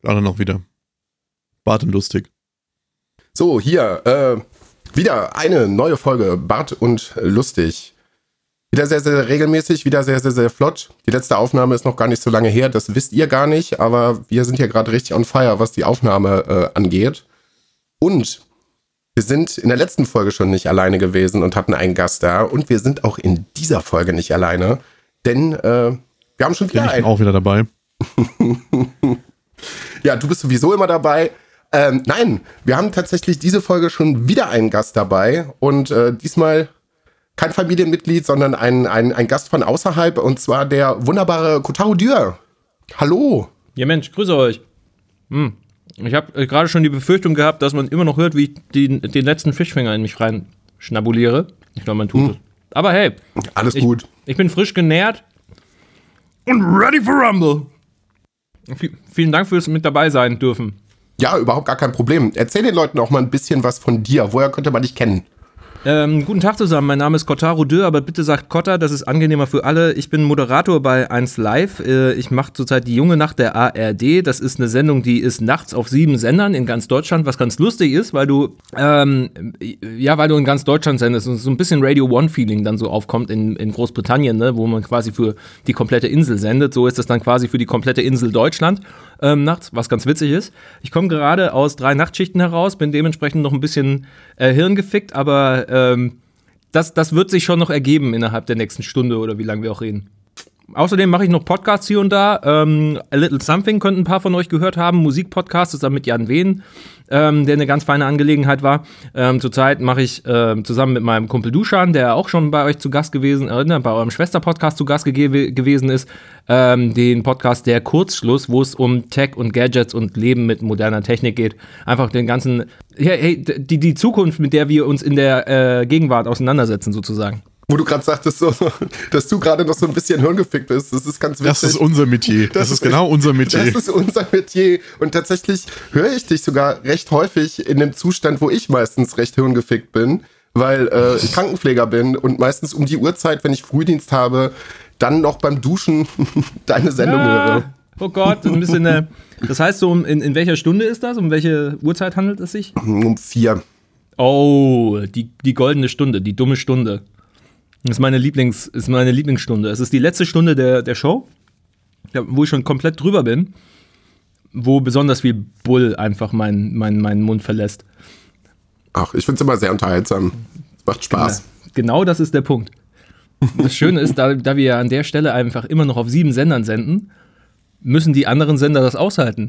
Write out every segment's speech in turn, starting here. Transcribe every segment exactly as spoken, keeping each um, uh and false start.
Alle noch wieder. Bart und lustig. So, hier, äh, wieder eine neue Folge Bart und lustig. Wieder sehr, sehr regelmäßig, wieder sehr, sehr, sehr flott. Die letzte Aufnahme ist noch gar nicht so lange her, das wisst ihr gar nicht, aber wir sind ja gerade richtig on fire, was die Aufnahme äh, angeht. Und wir sind in der letzten Folge schon nicht alleine gewesen und hatten einen Gast da. Und wir sind auch in dieser Folge nicht alleine, denn äh, wir haben schon wieder Bin ich einen. auch wieder dabei. Ja, du bist sowieso immer dabei. Ähm, nein, wir haben tatsächlich diese Folge schon wieder einen Gast dabei. Und äh, diesmal kein Familienmitglied, sondern ein, ein, ein Gast von außerhalb. Und zwar der wunderbare Kotaro Dürr. Hallo. Ja Mensch, grüße euch. Hm. Ich habe äh, gerade schon die Befürchtung gehabt, dass man immer noch hört, wie ich die, den letzten Fischfinger in mich rein schnabuliere. Ich glaube, man tut hm. es. Aber hey. Alles ich, gut. Ich bin frisch genährt und ready for Rumble. V- vielen Dank fürs mit dabei sein dürfen. Ja, überhaupt gar kein Problem. Erzähl den Leuten auch mal ein bisschen was von dir. Woher könnte man dich kennen? Ähm, guten Tag zusammen, mein Name ist Kotaro Dürr, aber bitte sagt Kotta, das ist angenehmer für alle. Ich bin Moderator bei eins Live. Äh, ich mache zurzeit die junge Nacht der A R D. Das ist eine Sendung, die ist nachts auf sieben Sendern in ganz Deutschland, was ganz lustig ist, weil du, ähm, ja, weil du in ganz Deutschland sendest und so ein bisschen Radio One-Feeling dann so aufkommt in, in Großbritannien, ne, wo man quasi für die komplette Insel sendet. So ist es dann quasi für die komplette Insel Deutschland. Ähm, nachts, was ganz witzig ist. Ich komme gerade aus drei Nachtschichten heraus, bin dementsprechend noch ein bisschen äh, hirngefickt, aber ähm, das, das wird sich schon noch ergeben innerhalb der nächsten Stunde oder wie lange wir auch reden. Außerdem mache ich noch Podcasts hier und da. Ähm, A Little Something könnten ein paar von euch gehört haben. Musikpodcast zusammen mit Jan Wehn, ähm, der eine ganz feine Angelegenheit war. Ähm, zurzeit mache ich ähm, zusammen mit meinem Kumpel Duschan, der auch schon bei euch zu Gast gewesen, äh, bei eurem Schwester-Podcast zu Gast ge- gewesen ist, ähm, den Podcast Der Kurzschluss, wo es um Tech und Gadgets und Leben mit moderner Technik geht. Einfach den ganzen, hey, hey, die, die Zukunft, mit der wir uns in der äh, Gegenwart auseinandersetzen, sozusagen. Wo du gerade sagtest, so, dass du gerade noch so ein bisschen hirngefickt bist. Das ist ganz witzig. Das ist unser Metier. Das, das ist genau unser Metier. Das ist unser Metier. Und tatsächlich höre ich dich sogar recht häufig in dem Zustand, wo ich meistens recht hirngefickt bin, weil äh, ich Krankenpfleger bin und meistens um die Uhrzeit, wenn ich Frühdienst habe, dann noch beim Duschen deine Sendung ja. höre. Oh Gott, ein bisschen. Äh, das heißt, so in, in welcher Stunde ist das? Um welche Uhrzeit handelt es sich? Um vier. Oh, die, die goldene Stunde, die dumme Stunde. Das ist meine, Lieblings, ist meine Lieblingsstunde. Es ist die letzte Stunde der, der Show, wo ich schon komplett drüber bin, wo besonders viel Bull einfach meinen mein, mein Mund verlässt. Ach, ich finde es immer sehr unterhaltsam. Es macht Spaß. Genau, genau das ist der Punkt. Das Schöne ist, da, da wir ja an der Stelle einfach immer noch auf sieben Sendern senden, müssen die anderen Sender das aushalten.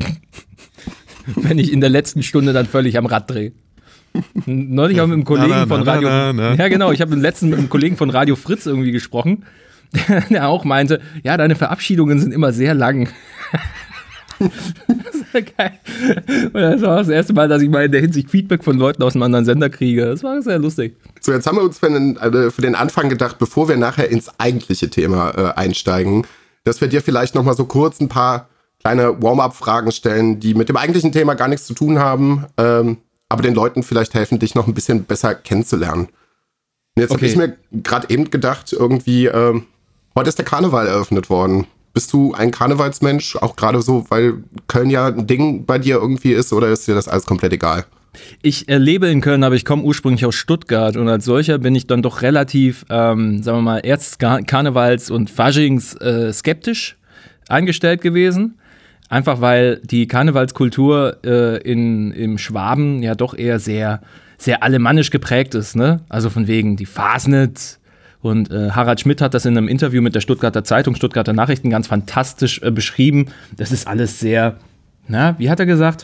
Wenn ich in der letzten Stunde dann völlig am Rad drehe. Neulich habe ich mit einem Kollegen na, na, von Radio na, na, na. Ja genau, ich habe letztens mit einem Kollegen von Radio Fritz irgendwie gesprochen, der, der auch meinte, ja, deine Verabschiedungen sind immer sehr lang. Das war geil. Und das war das erste Mal, dass ich mal in der Hinsicht Feedback von Leuten aus einem anderen Sender kriege. Das war sehr lustig. So, jetzt haben wir uns für den, also für den Anfang gedacht, bevor wir nachher ins eigentliche Thema äh, einsteigen, dass wir dir vielleicht noch mal so kurz ein paar kleine Warm-up-Fragen stellen, die mit dem eigentlichen Thema gar nichts zu tun haben, ähm, aber den Leuten vielleicht helfen, dich noch ein bisschen besser kennenzulernen. Und jetzt okay. habe ich mir gerade eben gedacht, irgendwie, äh, heute ist der Karneval eröffnet worden. Bist du ein Karnevalsmensch, auch gerade so, weil Köln ja ein Ding bei dir irgendwie ist, oder ist dir das alles komplett egal? Ich äh, lebe in Köln, aber ich komme ursprünglich aus Stuttgart und als solcher bin ich dann doch relativ, ähm, sagen wir mal, Erz-Karnevals- und Faschings äh, skeptisch eingestellt gewesen. Einfach weil die Karnevalskultur äh, in, im Schwaben ja doch eher sehr, sehr alemannisch geprägt ist, ne? Also von wegen die Fasnet. Und äh, Harald Schmidt hat das in einem Interview mit der Stuttgarter Zeitung, Stuttgarter Nachrichten ganz fantastisch äh, beschrieben. Das ist alles sehr, na, wie hat er gesagt?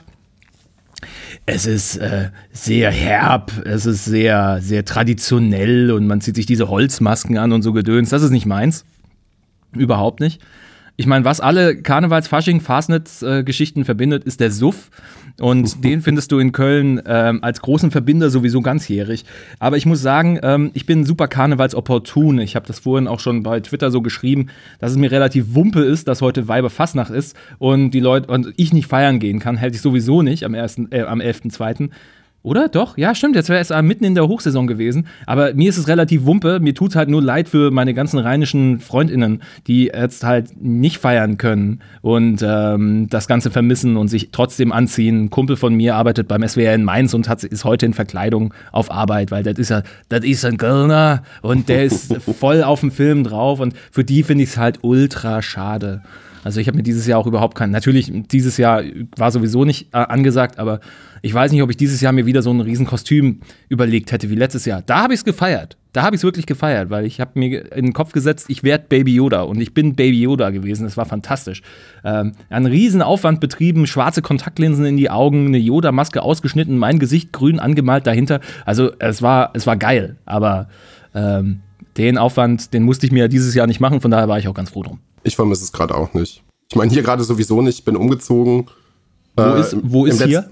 Es ist äh, sehr herb, es ist sehr, sehr traditionell und man zieht sich diese Holzmasken an und so Gedöns. Das ist nicht meins. Überhaupt nicht. Ich meine, was alle Karnevals-, Fasching-, Fasnetz-Geschichten äh, verbindet, ist der Suff. Und den findest du in Köln ähm, als großen Verbinder sowieso ganzjährig. Aber ich muss sagen, ähm, ich bin super Karnevals-opportun. Ich habe das vorhin auch schon bei Twitter so geschrieben, dass es mir relativ wumpe ist, dass heute Weiberfastnacht ist und die Leute und ich nicht feiern gehen kann, hält ich sowieso nicht am ersten, äh, am elften zweiten Oder? Doch? Ja, stimmt. Jetzt wäre es mitten in der Hochsaison gewesen. Aber mir ist es relativ wumpe. Mir tut es halt nur leid für meine ganzen rheinischen FreundInnen, die jetzt halt nicht feiern können und ähm, das Ganze vermissen und sich trotzdem anziehen. Ein Kumpel von mir arbeitet beim S W R in Mainz und hat, ist heute in Verkleidung auf Arbeit, weil das ist ja, das ist ein Kölner und der ist voll auf dem Film drauf. Und für die finde ich es halt ultra schade. Also ich habe mir dieses Jahr auch überhaupt keinen, natürlich dieses Jahr war sowieso nicht äh, angesagt, aber ich weiß nicht, ob ich dieses Jahr mir wieder so ein Riesenkostüm überlegt hätte wie letztes Jahr. Da habe ich es gefeiert. Da habe ich es wirklich gefeiert, weil ich habe mir in den Kopf gesetzt, ich werde Baby Yoda und ich bin Baby Yoda gewesen. Das war fantastisch. Ähm, einen riesen Aufwand betrieben, schwarze Kontaktlinsen in die Augen, eine Yoda-Maske ausgeschnitten, mein Gesicht grün angemalt dahinter. Also es war, es war geil, aber ähm, den Aufwand, den musste ich mir dieses Jahr nicht machen, von daher war ich auch ganz froh drum. Ich vermisse es gerade auch nicht. Ich meine, hier gerade sowieso nicht. Ich bin umgezogen. Wo äh, ist, wo ist hier?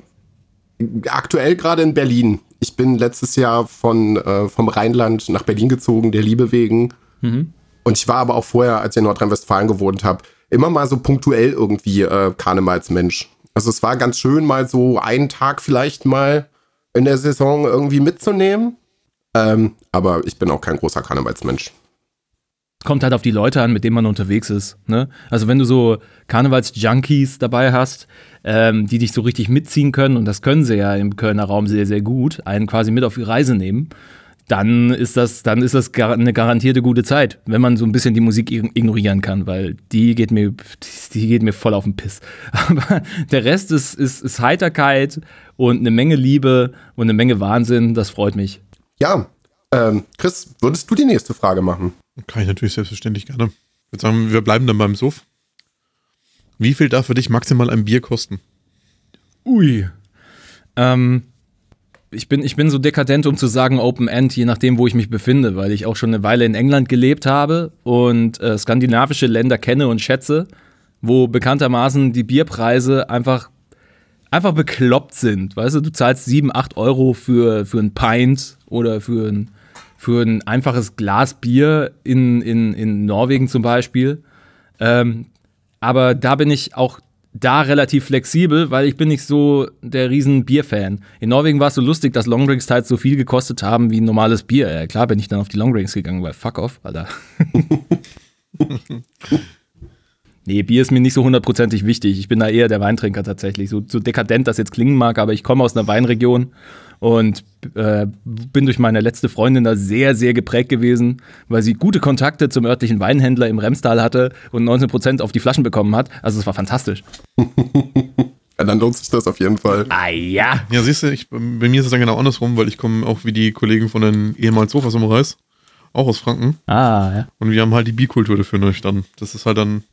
Aktuell gerade in Berlin. Ich bin letztes Jahr von, äh, vom Rheinland nach Berlin gezogen, der Liebe wegen. Mhm. Und ich war aber auch vorher, als ich in Nordrhein-Westfalen gewohnt habe, immer mal so punktuell irgendwie äh, Karnevalsmensch. Also es war ganz schön, mal so einen Tag vielleicht mal in der Saison irgendwie mitzunehmen. Ähm, aber ich bin auch kein großer Karnevalsmensch. Kommt halt auf die Leute an, mit denen man unterwegs ist. Ne? Also wenn du so Karnevals-Junkies dabei hast, ähm, die dich so richtig mitziehen können, und das können sie ja im Kölner Raum sehr, sehr gut, einen quasi mit auf die Reise nehmen, dann ist das, dann ist das gar, eine garantierte gute Zeit, wenn man so ein bisschen die Musik ignorieren kann, weil die geht mir, die geht mir voll auf den Piss. Aber der Rest ist, ist, ist Heiterkeit und eine Menge Liebe und eine Menge Wahnsinn, das freut mich. Ja, ähm, Chris, würdest du die nächste Frage machen? Kann ich natürlich selbstverständlich gerne. Ich würde sagen, wir bleiben dann beim Suff. Wie viel darf für dich maximal ein Bier kosten? Ui. Ähm, ich bin, ich bin so dekadent, um zu sagen Open End, je nachdem, wo ich mich befinde, weil ich auch schon eine Weile in England gelebt habe und äh, skandinavische Länder kenne und schätze, wo bekanntermaßen die Bierpreise einfach, einfach bekloppt sind. Weißt du, du zahlst sieben, acht Euro für, für ein Pint oder für ein für ein einfaches Glas Bier in, in, in Norwegen zum Beispiel. Ähm, aber da bin ich auch da relativ flexibel, weil ich bin nicht so der riesen Bierfan. In Norwegen war es so lustig, dass Longdrinks teils so viel gekostet haben wie ein normales Bier. Ja, klar bin ich dann auf die Longdrinks gegangen, weil fuck off, Alter. Nee, Bier ist mir nicht so hundertprozentig wichtig. Ich bin da eher der Weintrinker tatsächlich. So, so dekadent das jetzt klingen mag, aber ich komme aus einer Weinregion und äh, bin durch meine letzte Freundin da sehr, sehr geprägt gewesen, weil sie gute Kontakte zum örtlichen Weinhändler im Remstal hatte und neunzehn Prozent auf die Flaschen bekommen hat. Also es war fantastisch. Ja, dann lohnt sich das auf jeden Fall. Ah ja. Ja, siehst du, ich, bei mir ist es dann genau andersrum, weil ich komme auch wie die Kollegen von den ehemals Sofas im Reis, auch aus Franken. Ah, ja. Und wir haben halt die Bierkultur dafür nüchtern. Das ist halt dann...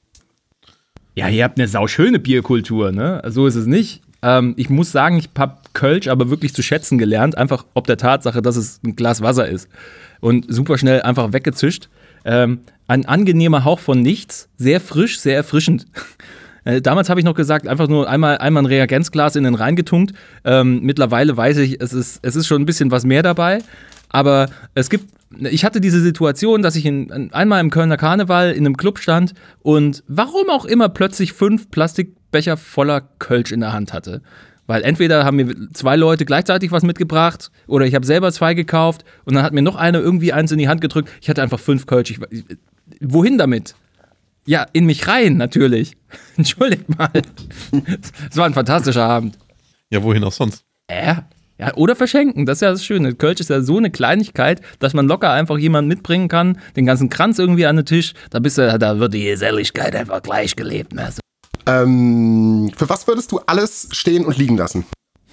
Ja, ihr habt eine sauschöne Bierkultur, ne? So ist es nicht. Ähm, ich muss sagen, ich habe Kölsch aber wirklich zu schätzen gelernt, einfach ob der Tatsache, dass es ein Glas Wasser ist. Und super schnell einfach weggezischt. Ähm, ein angenehmer Hauch von nichts, sehr frisch, sehr erfrischend. Äh, damals habe ich noch gesagt, einfach nur einmal, einmal ein Reagenzglas in den Rhein getunkt. Ähm, mittlerweile weiß ich, es ist, es ist schon ein bisschen was mehr dabei. Aber es gibt, ich hatte diese Situation, dass ich in, einmal im Kölner Karneval in einem Club stand und warum auch immer plötzlich fünf Plastikbecher voller Kölsch in der Hand hatte. Weil entweder haben mir zwei Leute gleichzeitig was mitgebracht oder ich habe selber zwei gekauft und dann hat mir noch einer irgendwie eins in die Hand gedrückt. Ich hatte einfach fünf Kölsch. Ich, wohin damit? Ja, in mich rein, natürlich. Entschuldigt mal. Es war ein fantastischer Abend. Ja, wohin auch sonst? Äh? Ja, oder verschenken, das ist ja das Schöne. Kölsch ist ja so eine Kleinigkeit, dass man locker einfach jemanden mitbringen kann, den ganzen Kranz irgendwie an den Tisch, da, bist du, da wird die Geselligkeit einfach gleich gelebt. Ne? Ähm, für was würdest du alles stehen und liegen lassen?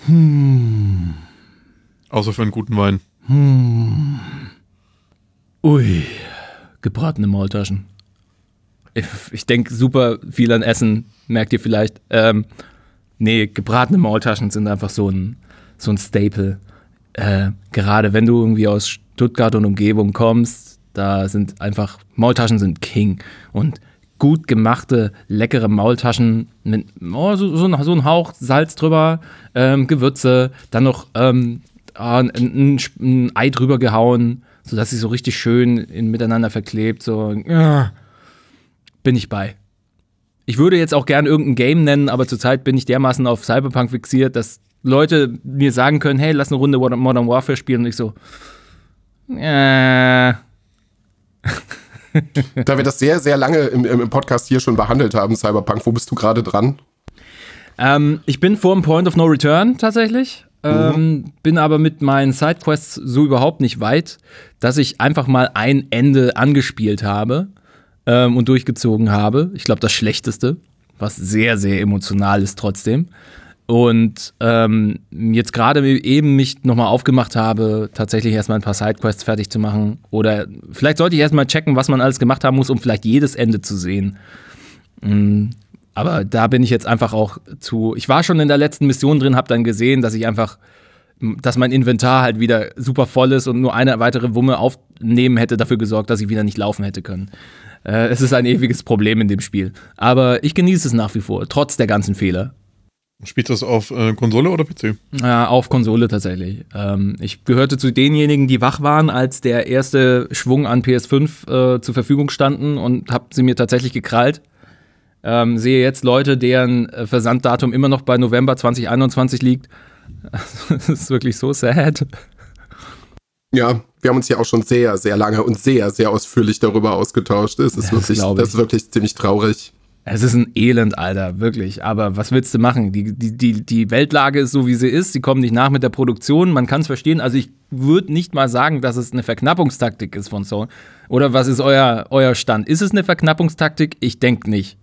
Hm. Außer für einen guten Wein. Hm. Ui, gebratene Maultaschen. Ich, ich denke super viel an Essen, merkt ihr vielleicht. Ähm, nee, gebratene Maultaschen sind einfach so ein so ein Staple. Äh, gerade wenn du irgendwie aus Stuttgart und Umgebung kommst, da sind einfach, Maultaschen sind King. Und gut gemachte, leckere Maultaschen mit oh, so, so, ein, so ein Hauch Salz drüber, ähm, Gewürze, dann noch ähm, ein, ein, ein Ei drüber gehauen, sodass sie so richtig schön in, miteinander verklebt. So, äh, bin ich bei. Ich würde jetzt auch gern irgendein Game nennen, aber zurzeit bin ich dermaßen auf Cyberpunk fixiert, dass Leute mir sagen können, hey, lass eine Runde Modern Warfare spielen und ich so, äh. Da wir das sehr, sehr lange im, im Podcast hier schon behandelt haben, Cyberpunk, wo bist du gerade dran? Ähm, ich bin vor dem Point of No Return tatsächlich. Ähm, mhm. Bin aber mit meinen Sidequests so überhaupt nicht weit, dass ich einfach mal ein Ende angespielt habe ähm, und durchgezogen habe. Ich glaube, das Schlechteste, was sehr, sehr emotional ist trotzdem. Und ähm, jetzt gerade eben mich nochmal aufgemacht habe, tatsächlich erstmal ein paar Sidequests fertig zu machen. Oder vielleicht sollte ich erstmal checken, was man alles gemacht haben muss, um vielleicht jedes Ende zu sehen. Mhm. Aber da bin ich jetzt einfach auch zu. Ich war schon in der letzten Mission drin, habe dann gesehen, dass ich einfach, dass mein Inventar halt wieder super voll ist und nur eine weitere Wumme aufnehmen hätte dafür gesorgt, dass ich wieder nicht laufen hätte können. Äh, es ist ein ewiges Problem in dem Spiel. Aber ich genieße es nach wie vor, trotz der ganzen Fehler. Spielst du das auf äh, Konsole oder P C? Ja, auf Konsole tatsächlich. Ähm, ich gehörte zu denjenigen, die wach waren, als der erste Schwung an P S fünf äh, zur Verfügung standen und habe sie mir tatsächlich gekrallt. Ähm, sehe jetzt Leute, deren Versanddatum immer noch bei November zwanzig einundzwanzig liegt. Das ist wirklich so sad. Ja, wir haben uns ja auch schon sehr, sehr lange und sehr, sehr ausführlich darüber ausgetauscht. Es ist, das wirklich, das ist wirklich ziemlich traurig. Es ist ein Elend, Alter, wirklich. Aber was willst du machen? Die, die, die, die Weltlage ist so, wie sie ist. Sie kommen nicht nach mit der Produktion. Man kann es verstehen. Also ich würde nicht mal sagen, dass es eine Verknappungstaktik ist von Sony. Oder was ist euer, euer Stand? Ist es eine Verknappungstaktik? Ich denke nicht.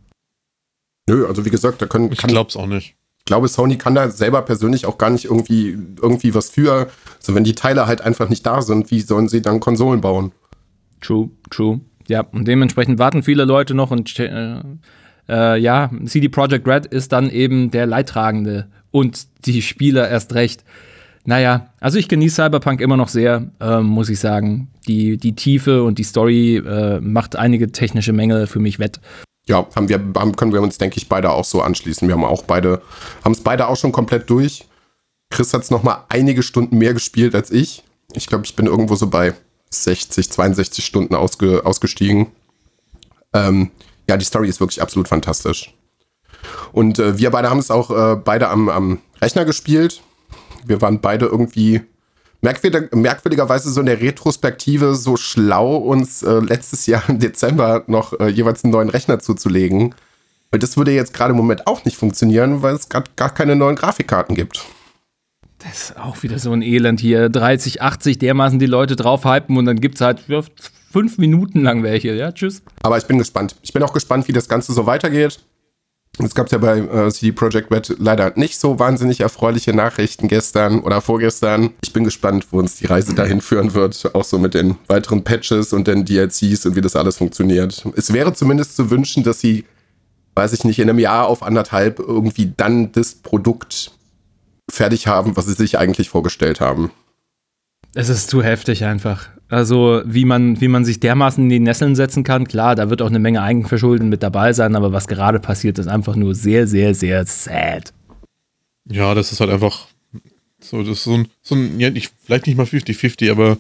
Nö, also wie gesagt, da können. Ich glaub's auch nicht. Ich glaube, Sony kann da selber persönlich auch gar nicht irgendwie, irgendwie was für. Also wenn die Teile halt einfach nicht da sind, wie sollen sie dann Konsolen bauen? True, true. Ja, und dementsprechend warten viele Leute noch und äh, äh, ja, C D Projekt Red ist dann eben der Leidtragende und die Spieler erst recht. Naja, also ich genieße Cyberpunk immer noch sehr, äh, muss ich sagen. Die, die Tiefe und die Story äh, macht einige technische Mängel für mich wett. Ja, haben wir, haben, können wir uns, denke ich, beide auch so anschließen. Wir haben auch beide, haben es beide auch schon komplett durch. Chris hat es noch mal einige Stunden mehr gespielt als ich. Ich glaube, ich bin irgendwo so bei sechzig, zweiundsechzig Stunden ausge, ausgestiegen. Ähm, ja, die Story ist wirklich absolut fantastisch. Und äh, wir beide haben es auch äh, beide am, am Rechner gespielt. Wir waren beide irgendwie merkwürdig, merkwürdigerweise so in der Retrospektive so schlau, uns äh, letztes Jahr im Dezember noch äh, jeweils einen neuen Rechner zuzulegen. Weil das würde jetzt gerade im Moment auch nicht funktionieren, weil es gerade gar keine neuen Grafikkarten gibt. Das ist auch wieder so ein Elend hier. dreißig achtzig, dermaßen die Leute drauf hypen und dann gibt's halt ja, fünf Minuten lang welche. Ja, tschüss. Aber ich bin gespannt. Ich bin auch gespannt, wie das Ganze so weitergeht. Es gab ja bei äh, C D Projekt Red leider nicht so wahnsinnig erfreuliche Nachrichten gestern oder vorgestern. Ich bin gespannt, wo uns die Reise dahin führen wird. Auch so mit den weiteren Patches und den D L Cs und wie das alles funktioniert. Es wäre zumindest zu wünschen, dass sie, weiß ich nicht, in einem Jahr auf anderthalb irgendwie dann das Produkt fertig haben, was sie sich eigentlich vorgestellt haben. Es ist zu heftig einfach. Also wie man, wie man sich dermaßen in die Nesseln setzen kann, klar, da wird auch eine Menge Eigenverschulden mit dabei sein, aber was gerade passiert, ist einfach nur sehr, sehr, sehr sad. Ja, das ist halt einfach so, das ist so ein, so ein ja, nicht, vielleicht nicht mal fünfzig fünfzig, aber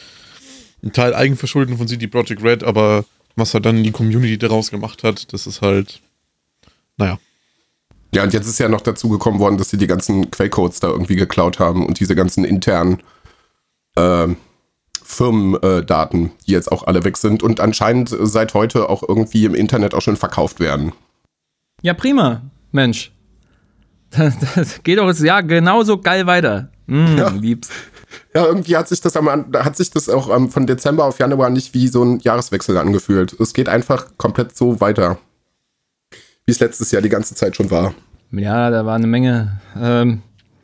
ein Teil Eigenverschulden von C D Projekt Red, aber was halt dann die Community daraus gemacht hat, das ist halt, naja. Ja, und jetzt ist ja noch dazu gekommen worden, dass sie die ganzen Quellcodes da irgendwie geklaut haben und diese ganzen internen äh, Firmendaten, äh, die jetzt auch alle weg sind und anscheinend seit heute auch irgendwie im Internet auch schon verkauft werden. Ja, prima, Mensch. Das, das geht doch jetzt ja genauso geil weiter. Mm, ja. Lieb's. Ja, irgendwie hat sich das am, hat sich das auch um, von Dezember auf Januar nicht wie so ein Jahreswechsel angefühlt. Es geht einfach komplett so weiter, wie es letztes Jahr die ganze Zeit schon war. Ja, da war eine Menge. Ähm,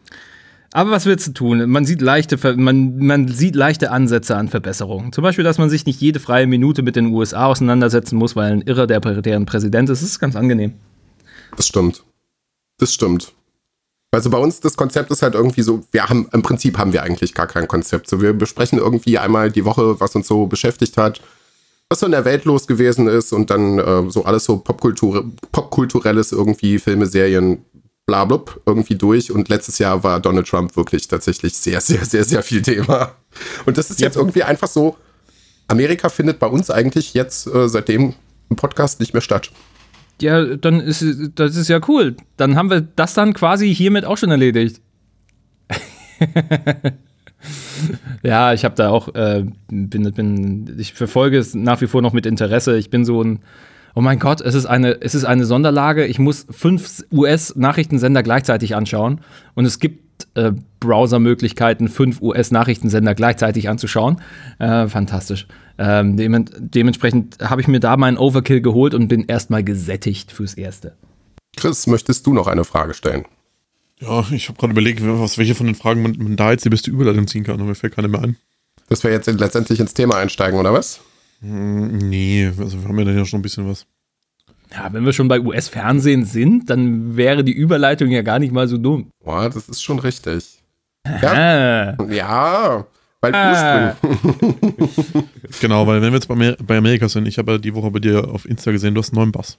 aber was willst du tun? Man sieht leichte, man, man sieht leichte Ansätze an Verbesserungen. Zum Beispiel, dass man sich nicht jede freie Minute mit den U S A auseinandersetzen muss, weil ein Irrer der, deren Präsident ist. Das ist ganz angenehm. Das stimmt. Das stimmt. Also bei uns, das Konzept ist halt irgendwie so, wir haben, im Prinzip haben wir eigentlich gar kein Konzept. So, wir besprechen irgendwie einmal die Woche, was uns so beschäftigt hat, was so in der Welt los gewesen ist und dann äh, so alles so Popkultur, Popkulturelles irgendwie, Filme, Serien, blablub, irgendwie durch. Und letztes Jahr war Donald Trump wirklich tatsächlich sehr, sehr, sehr, sehr viel Thema. Und das ist jetzt ja. irgendwie einfach so, Amerika findet bei uns eigentlich jetzt äh, seitdem im Podcast nicht mehr statt. Ja, dann ist das ist ja cool. Dann haben wir das dann quasi hiermit auch schon erledigt. Ja, ich habe da auch, äh, bin, bin, ich verfolge es nach wie vor noch mit Interesse. Ich bin so ein, oh mein Gott, es ist eine, es ist eine Sonderlage. Ich muss fünf U S-Nachrichtensender gleichzeitig anschauen und es gibt äh, Browser-Möglichkeiten, fünf U S-Nachrichtensender gleichzeitig anzuschauen. Äh, fantastisch. Ähm, dem, dementsprechend habe ich mir da meinen Overkill geholt und bin erstmal gesättigt fürs Erste. Chris, möchtest du noch eine Frage stellen? Ja, ich habe gerade überlegt, was, welche von den Fragen man, man da jetzt die beste Überleitung ziehen kann, aber mir fällt keine mehr ein. Dass wir jetzt letztendlich ins Thema einsteigen, oder was? Hm, nee, also wir haben ja dann ja schon ein bisschen was. Ja, wenn wir schon bei U S-Fernsehen sind, dann wäre die Überleitung ja gar nicht mal so dumm. Boah, das ist schon richtig. Ja, Ah. ja weil Ah. Ursprung. Genau, weil wenn wir jetzt bei, Amer- bei Amerika sind, ich habe ja die Woche bei dir auf Insta gesehen, du hast einen neuen Bass.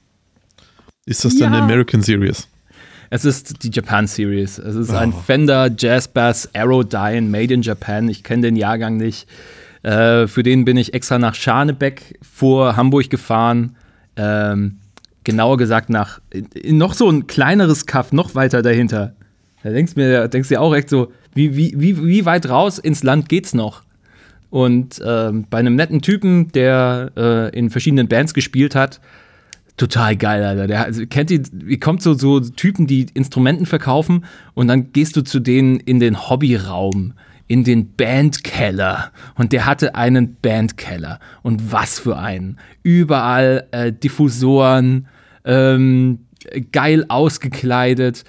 Ist das Ja. denn eine American Series? Es ist die Japan Series. Es ist Oh. ein Fender Jazz Bass Aerodyne Made in Japan. Ich kenne den Jahrgang nicht. Äh, für den bin ich extra nach Scharnebeck vor Hamburg gefahren. Ähm, genauer gesagt nach in, in noch so ein kleineres Kaff, noch weiter dahinter. Da denkst du mir, denkst du dir auch echt so, wie, wie, wie, wie weit raus ins Land geht's noch? Und ähm, bei einem netten Typen, der äh, in verschiedenen Bands gespielt hat, total geil, Alter. Der, also, kennt ihr, ihr kommt so, so Typen, die Instrumenten verkaufen und dann gehst du zu denen in den Hobbyraum, in den Bandkeller. Und der hatte einen Bandkeller. Und was für einen. Überall äh, Diffusoren, ähm, geil ausgekleidet,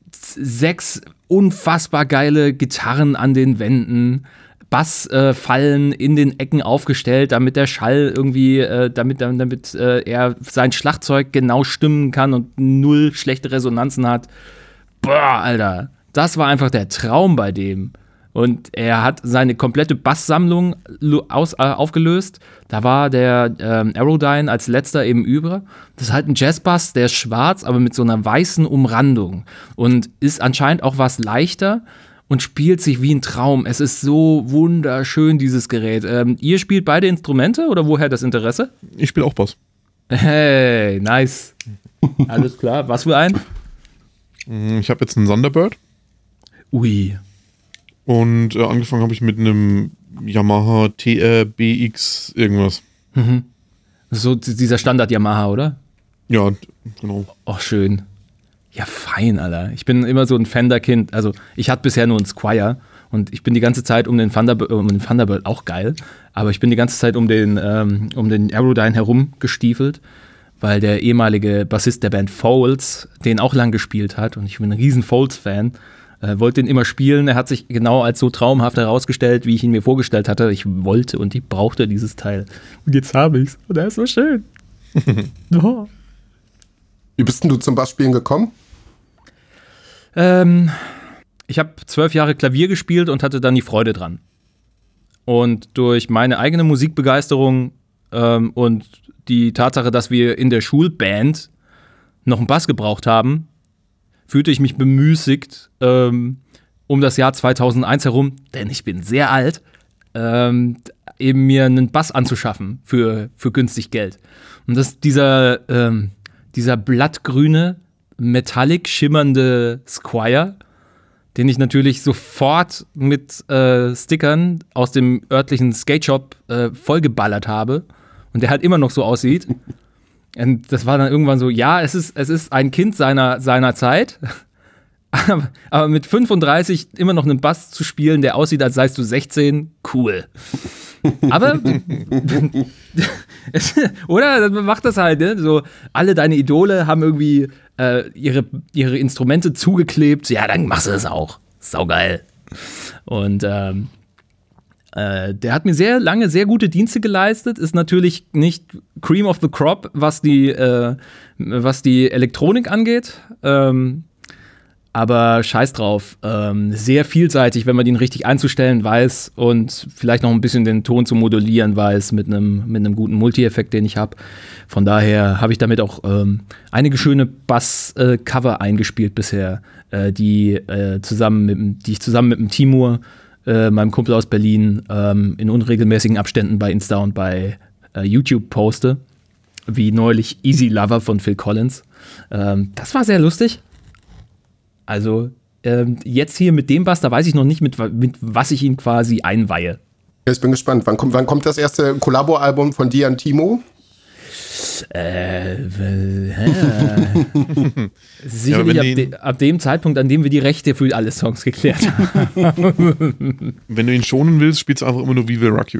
sechs unfassbar geile Gitarren an den Wänden, Bassfallen äh, in den Ecken aufgestellt, damit der Schall irgendwie, äh, damit, damit äh, er sein Schlagzeug genau stimmen kann und null schlechte Resonanzen hat. Boah, Alter, das war einfach der Traum bei dem. Und er hat seine komplette Basssammlung aus, äh, aufgelöst. Da war der ähm, Aerodyne als letzter eben über. Das ist halt ein Jazzbass, der ist schwarz, aber mit so einer weißen Umrandung. Und ist anscheinend auch was leichter und spielt sich wie ein Traum. Es ist so wunderschön, dieses Gerät. Ähm, ihr spielt beide Instrumente oder woher das Interesse? Ich spiele auch Bass. Hey, nice. Alles klar. Was für ein? Ich habe jetzt einen Thunderbird Ui. und äh, angefangen habe ich mit einem Yamaha T R B X irgendwas. Mhm. So dieser Standard-Yamaha, oder? Ja, genau. Oh, schön. Ja, fein, Alter. Ich bin immer so ein Fender-Kind. Also, ich hatte bisher nur einen Squire und ich bin die ganze Zeit um den Thunderbird, um den Thunderbird auch geil, aber ich bin die ganze Zeit um den, ähm, um den Aerodyne herum gestiefelt, weil der ehemalige Bassist der Band Foals den auch lang gespielt hat und ich bin ein riesen Foals-Fan. Äh, wollte den immer spielen. Er hat sich genau als so traumhaft herausgestellt, wie ich ihn mir vorgestellt hatte. Ich wollte und ich brauchte dieses Teil. Und jetzt habe ich's. Und er ist so schön. Oh. Wie bist denn du zum Bassspielen gekommen? Ähm, ich habe zwölf Jahre Klavier gespielt und hatte dann die Freude dran. Und durch meine eigene Musikbegeisterung ähm, und die Tatsache, dass wir in der Schulband noch einen Bass gebraucht haben, fühlte ich mich bemüßigt, ähm, um das Jahr zweitausendeins herum, denn ich bin sehr alt, ähm, eben mir einen Bass anzuschaffen für, für günstig Geld. Und das ist dieser, ähm, dieser blattgrüne, metallic schimmernde Squire, den ich natürlich sofort mit äh, Stickern aus dem örtlichen Skate-Shop äh, vollgeballert habe und der halt immer noch so aussieht. Und das war dann irgendwann so, ja, es ist, es ist ein Kind seiner, seiner Zeit, aber, aber mit fünfunddreißig immer noch einen Bass zu spielen, der aussieht, als seist du sechzehn, cool. Aber, oder? Dann macht das halt, ne? So, alle deine Idole haben irgendwie äh, ihre, ihre Instrumente zugeklebt, ja, dann machst du das auch. Saugeil. Und, ähm, äh, der hat mir sehr lange sehr gute Dienste geleistet, ist natürlich nicht Cream of the Crop, was die, äh, was die Elektronik angeht, ähm, aber scheiß drauf, ähm, sehr vielseitig, wenn man den richtig einzustellen weiß und vielleicht noch ein bisschen den Ton zu modulieren weiß mit einem mit einem guten Multi-Effekt, den ich habe. Von daher habe ich damit auch ähm, einige schöne Bass-Cover äh, eingespielt bisher, äh, die, äh, zusammen mit, die ich zusammen mit dem Timur, äh, meinem Kumpel aus Berlin, ähm, in unregelmäßigen Abständen bei Insta und bei äh, YouTube poste, wie neulich Easy Lover von Phil Collins. Ähm, das war sehr lustig. Also, ähm, jetzt hier mit dem Bass, da weiß ich noch nicht, mit, mit was ich ihn quasi einweihe. Ja, ich bin gespannt. Wann kommt, wann kommt das erste Kollabo-Album von dir und Timo? Äh, äh. Sicherlich ja, ab, de, ab dem Zeitpunkt, an dem wir die Rechte für alle Songs geklärt haben. Wenn du ihn schonen willst, spielst du einfach immer nur We Will Rock You.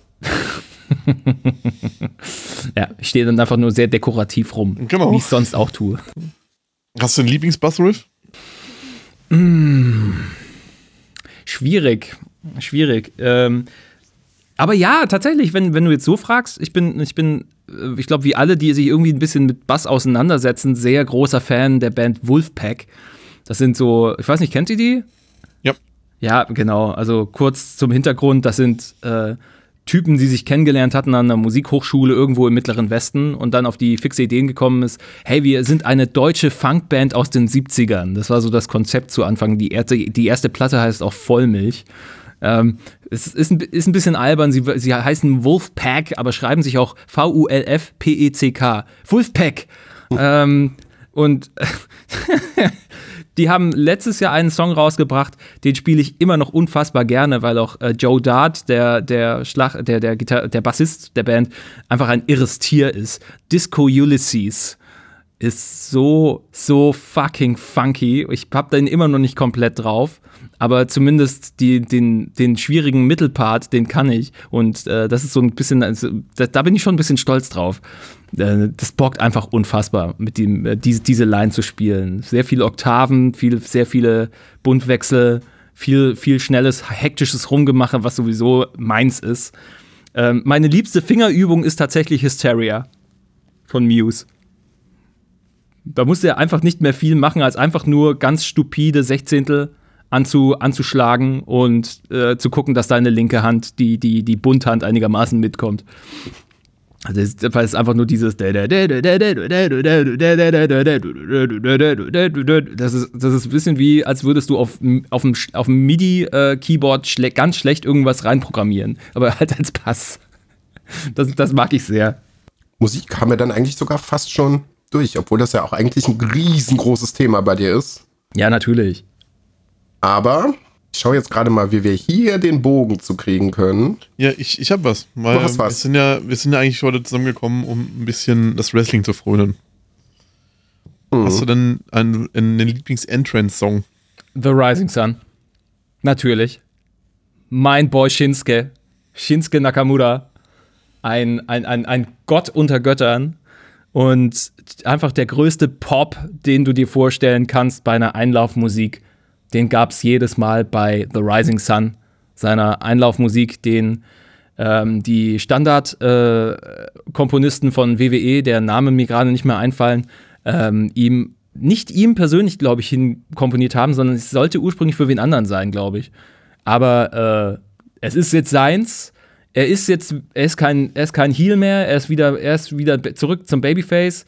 Ja, ich stehe dann einfach nur sehr dekorativ rum, genau. Wie ich sonst auch tue. Hast du einen Lieblings-Bass-Riff? Mm, schwierig, schwierig. Ähm, aber ja, tatsächlich, wenn, wenn du jetzt so fragst, ich bin, ich bin, ich glaube, wie alle, die sich irgendwie ein bisschen mit Bass auseinandersetzen, sehr großer Fan der Band Wolfpack. Das sind so, ich weiß nicht, kennt ihr die? Ja. Ja, genau. Also kurz zum Hintergrund, das sind äh, Typen, die sich kennengelernt hatten an einer Musikhochschule irgendwo im Mittleren Westen und dann auf die fixe Ideen gekommen ist, hey, wir sind eine deutsche Funkband aus den siebzigern. Das war so das Konzept zu Anfang. Die erste, die erste Platte heißt auch Vollmilch. Ähm, es ist ein, ist ein bisschen albern, sie, sie heißen Wolfpack, aber schreiben sich auch V U L F P E C K. Wolfpack! Oh. Ähm, und die haben letztes Jahr einen Song rausgebracht, den spiele ich immer noch unfassbar gerne, weil auch äh, Joe Dart, der, der, Schlag, der, der, Gitar- der Bassist der Band, einfach ein irres Tier ist. Disco Ulysses ist so, so fucking funky. Ich hab den immer noch nicht komplett drauf, aber zumindest die, den, den schwierigen Mittelpart, den kann ich. Und äh, das ist so ein bisschen, also, da, da bin ich schon ein bisschen stolz drauf. Äh, das bockt einfach unfassbar, mit dem, äh, diese, diese Line zu spielen. Sehr viele Oktaven, viel, sehr viele Buntwechsel, viel, viel schnelles, hektisches Rumgemache, was sowieso meins ist. Ähm, meine liebste Fingerübung ist tatsächlich Hysteria von Muse. Da musst du ja einfach nicht mehr viel machen, als einfach nur ganz stupide Sechzehntel anzu, anzuschlagen und äh, zu gucken, dass deine linke Hand, die, die, die Bunthand einigermaßen mitkommt. Also das ist, das ist einfach nur dieses das ist, das ist ein bisschen wie, als würdest du auf, auf dem, auf dem MIDI-Keyboard schle- ganz schlecht irgendwas reinprogrammieren. Aber halt als Bass. Das, das mag ich sehr. Musik haben wir dann eigentlich sogar fast schon durch, obwohl das ja auch eigentlich ein riesengroßes Thema bei dir ist. Ja, natürlich. Aber ich schaue jetzt gerade mal, wie wir hier den Bogen zu kriegen können. Ja, ich, ich habe was. Weil du hast was. Wir sind, ja, wir sind ja eigentlich heute zusammengekommen, um ein bisschen das Wrestling zu frönen. Mhm. Hast du denn einen, einen Lieblings-Entrance-Song? The Rising Sun. Natürlich. Mein Boy Shinsuke. Shinsuke Nakamura. Ein, ein, ein, ein Gott unter Göttern. Und einfach der größte Pop, den du dir vorstellen kannst bei einer Einlaufmusik. Den gab es jedes Mal bei The Rising Sun, seiner Einlaufmusik, den ähm, die Standard-Komponisten äh, von W W E, der Name mir gerade nicht mehr einfallen, ähm, ihm, nicht ihm persönlich, glaube ich, hinkomponiert haben, sondern es sollte ursprünglich für wen anderen sein, glaube ich. Aber äh, es ist jetzt seins. Er ist jetzt, er ist kein, er ist kein Heel mehr, er ist wieder, er ist wieder zurück zum Babyface.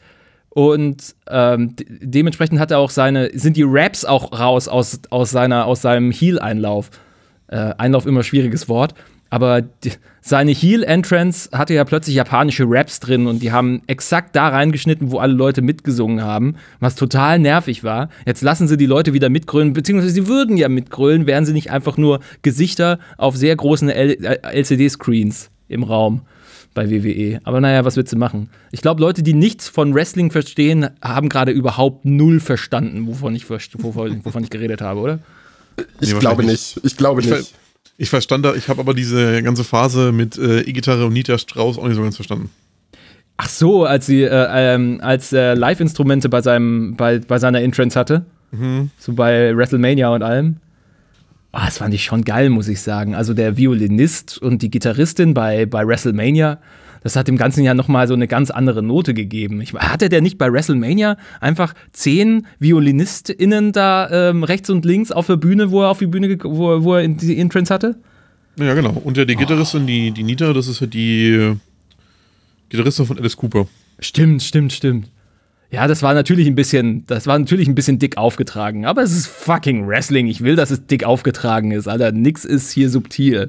Und ähm, de- dementsprechend hat er auch seine, sind die Raps auch raus aus, aus, seiner, aus seinem Heel-Einlauf. Äh, Einlauf immer schwieriges Wort. Aber die, seine Heel-Entrance hatte ja plötzlich japanische Raps drin und die haben exakt da reingeschnitten, wo alle Leute mitgesungen haben, was total nervig war. Jetzt lassen sie die Leute wieder mitgrölen, beziehungsweise sie würden ja mitgrölen, wären sie nicht einfach nur Gesichter auf sehr großen L- L C D-Screens im Raum bei W W E. Aber naja, was willst du machen? Ich glaube, Leute, die nichts von Wrestling verstehen, haben gerade überhaupt null verstanden, wovon ich, wovon, wovon ich geredet habe, oder? Ich Nee, glaube wahrscheinlich nicht. Ich glaube Ich, nicht. ver- ich verstand da, ich habe aber diese ganze Phase mit äh, E-Gitarre und Nita Strauss auch nicht so ganz verstanden. Ach so, als sie äh, ähm, als äh, Live-Instrumente bei seinem bei, bei seiner Entrance hatte, Mhm. so bei WrestleMania und allem. Ah, das fand ich schon geil, muss ich sagen. Also der Violinist und die Gitarristin bei, bei WrestleMania, das hat dem Ganzen ja nochmal so eine ganz andere Note gegeben. Ich, hatte der nicht bei WrestleMania einfach zehn ViolinistInnen da ähm, rechts und links auf der Bühne, wo er auf die Bühne, ge- wo, er- wo er in die Entrance hatte? Ja, genau. Und ja, die Gitarristin, die, die Nita, das ist ja die äh, Gitarristin von Alice Cooper. Stimmt, stimmt, stimmt. Ja, das war natürlich ein bisschen, das war natürlich ein bisschen dick aufgetragen, aber es ist fucking Wrestling. Ich will, dass es dick aufgetragen ist, Alter. Nix ist hier subtil.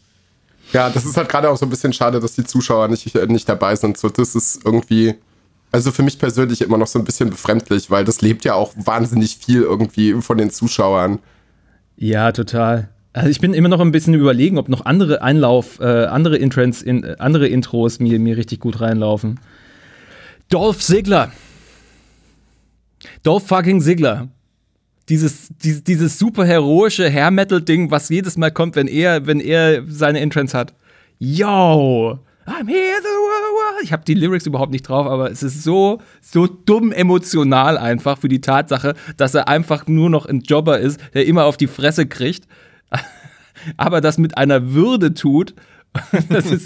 Ja, das ist halt gerade auch so ein bisschen schade, dass die Zuschauer nicht, nicht dabei sind. So, das ist irgendwie Also für mich persönlich immer noch so ein bisschen befremdlich, weil das lebt ja auch wahnsinnig viel irgendwie von den Zuschauern. Ja, total. Also ich bin immer noch ein bisschen überlegen, ob noch andere Einlauf, äh, andere Intros, in, äh, andere Intros mir, mir richtig gut reinlaufen. Dolph Ziggler. Dolph fucking Ziggler. Dieses, dieses, dieses super heroische Hair-Metal-Ding, was jedes Mal kommt, wenn er, wenn er seine Entrance hat. Yo! I'm here, the world. Ich habe die Lyrics überhaupt nicht drauf, aber es ist so, so dumm emotional einfach für die Tatsache, dass er einfach nur noch ein Jobber ist, der immer auf die Fresse kriegt, aber das mit einer Würde tut. Das ist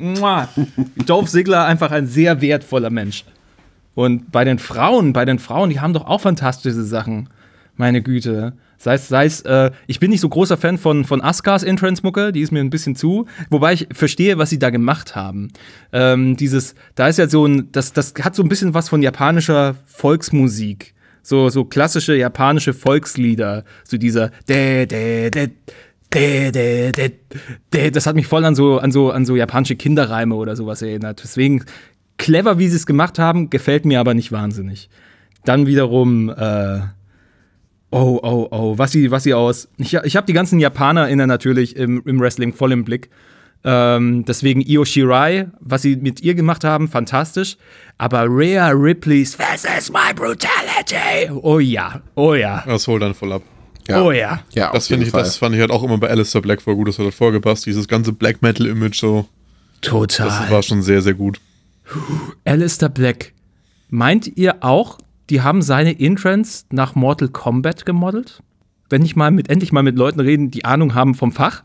Dolph Ziggler einfach ein sehr wertvoller Mensch. Und bei den Frauen, bei den Frauen, die haben doch auch fantastische Sachen. Meine Güte. Sei es, sei es, äh, ich bin nicht so großer Fan von, von Asukas Entrance-Mucke, die ist mir ein bisschen zu, wobei ich verstehe, was sie da gemacht haben. Ähm, dieses, da ist ja so ein, das, das hat so ein bisschen was von japanischer Volksmusik. So, so klassische japanische Volkslieder. So dieser, de, de, de, de, de, de, de, das hat mich voll an so, an so, an so japanische Kinderreime oder sowas erinnert. Deswegen, clever, wie sie es gemacht haben, gefällt mir aber nicht wahnsinnig. Dann wiederum, äh, Oh, oh, oh, was sie, was sie aus. Ich, ich habe die ganzen JapanerInnen natürlich im, im Wrestling voll im Blick. Ähm, deswegen Io Shirai, was sie mit ihr gemacht haben, fantastisch. Aber Rhea Ripley's This is my brutality. Oh ja, oh ja. Das holt dann voll ab. Ja. Oh ja. Ja, das, ich, das fand ich halt auch immer bei Aleister Black voll gut, das hat halt vorgepasst. Dieses ganze Black Metal-Image so. Total. Das war schon sehr, sehr gut. Aleister Black. Meint ihr auch, die haben seine Entrance nach Mortal Kombat gemodelt? Wenn ich mal mit, endlich mal mit Leuten reden, die Ahnung haben vom Fach?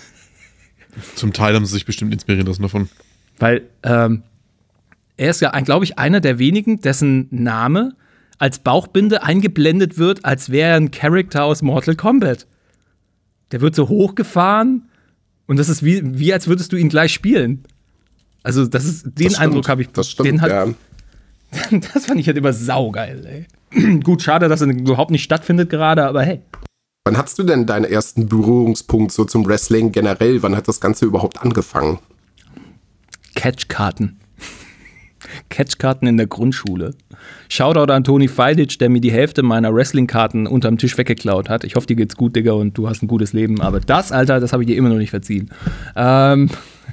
Zum Teil haben sie sich bestimmt inspirieren lassen davon. Weil ähm, er ist ja, glaube ich, einer der wenigen, dessen Name als Bauchbinde eingeblendet wird, als wäre er ein Charakter aus Mortal Kombat. Der wird so hochgefahren und das ist wie, wie als würdest du ihn gleich spielen. Also das ist, den das Eindruck stimmt, habe ich. Das stimmt, den hat, ja. Das fand ich halt immer saugeil, ey. Gut, schade, dass er überhaupt nicht stattfindet gerade, aber hey. Wann hattest du denn deinen ersten Berührungspunkt so zum Wrestling generell? Wann hat das Ganze überhaupt angefangen? Catchkarten. Catchkarten in der Grundschule. Shoutout an Toni Feilic, der mir die Hälfte meiner Wrestling-Karten unterm Tisch weggeklaut hat. Ich hoffe, dir geht's gut, Digga, und du hast ein gutes Leben. Aber das, Alter, das habe ich dir immer noch nicht verziehen. Ähm...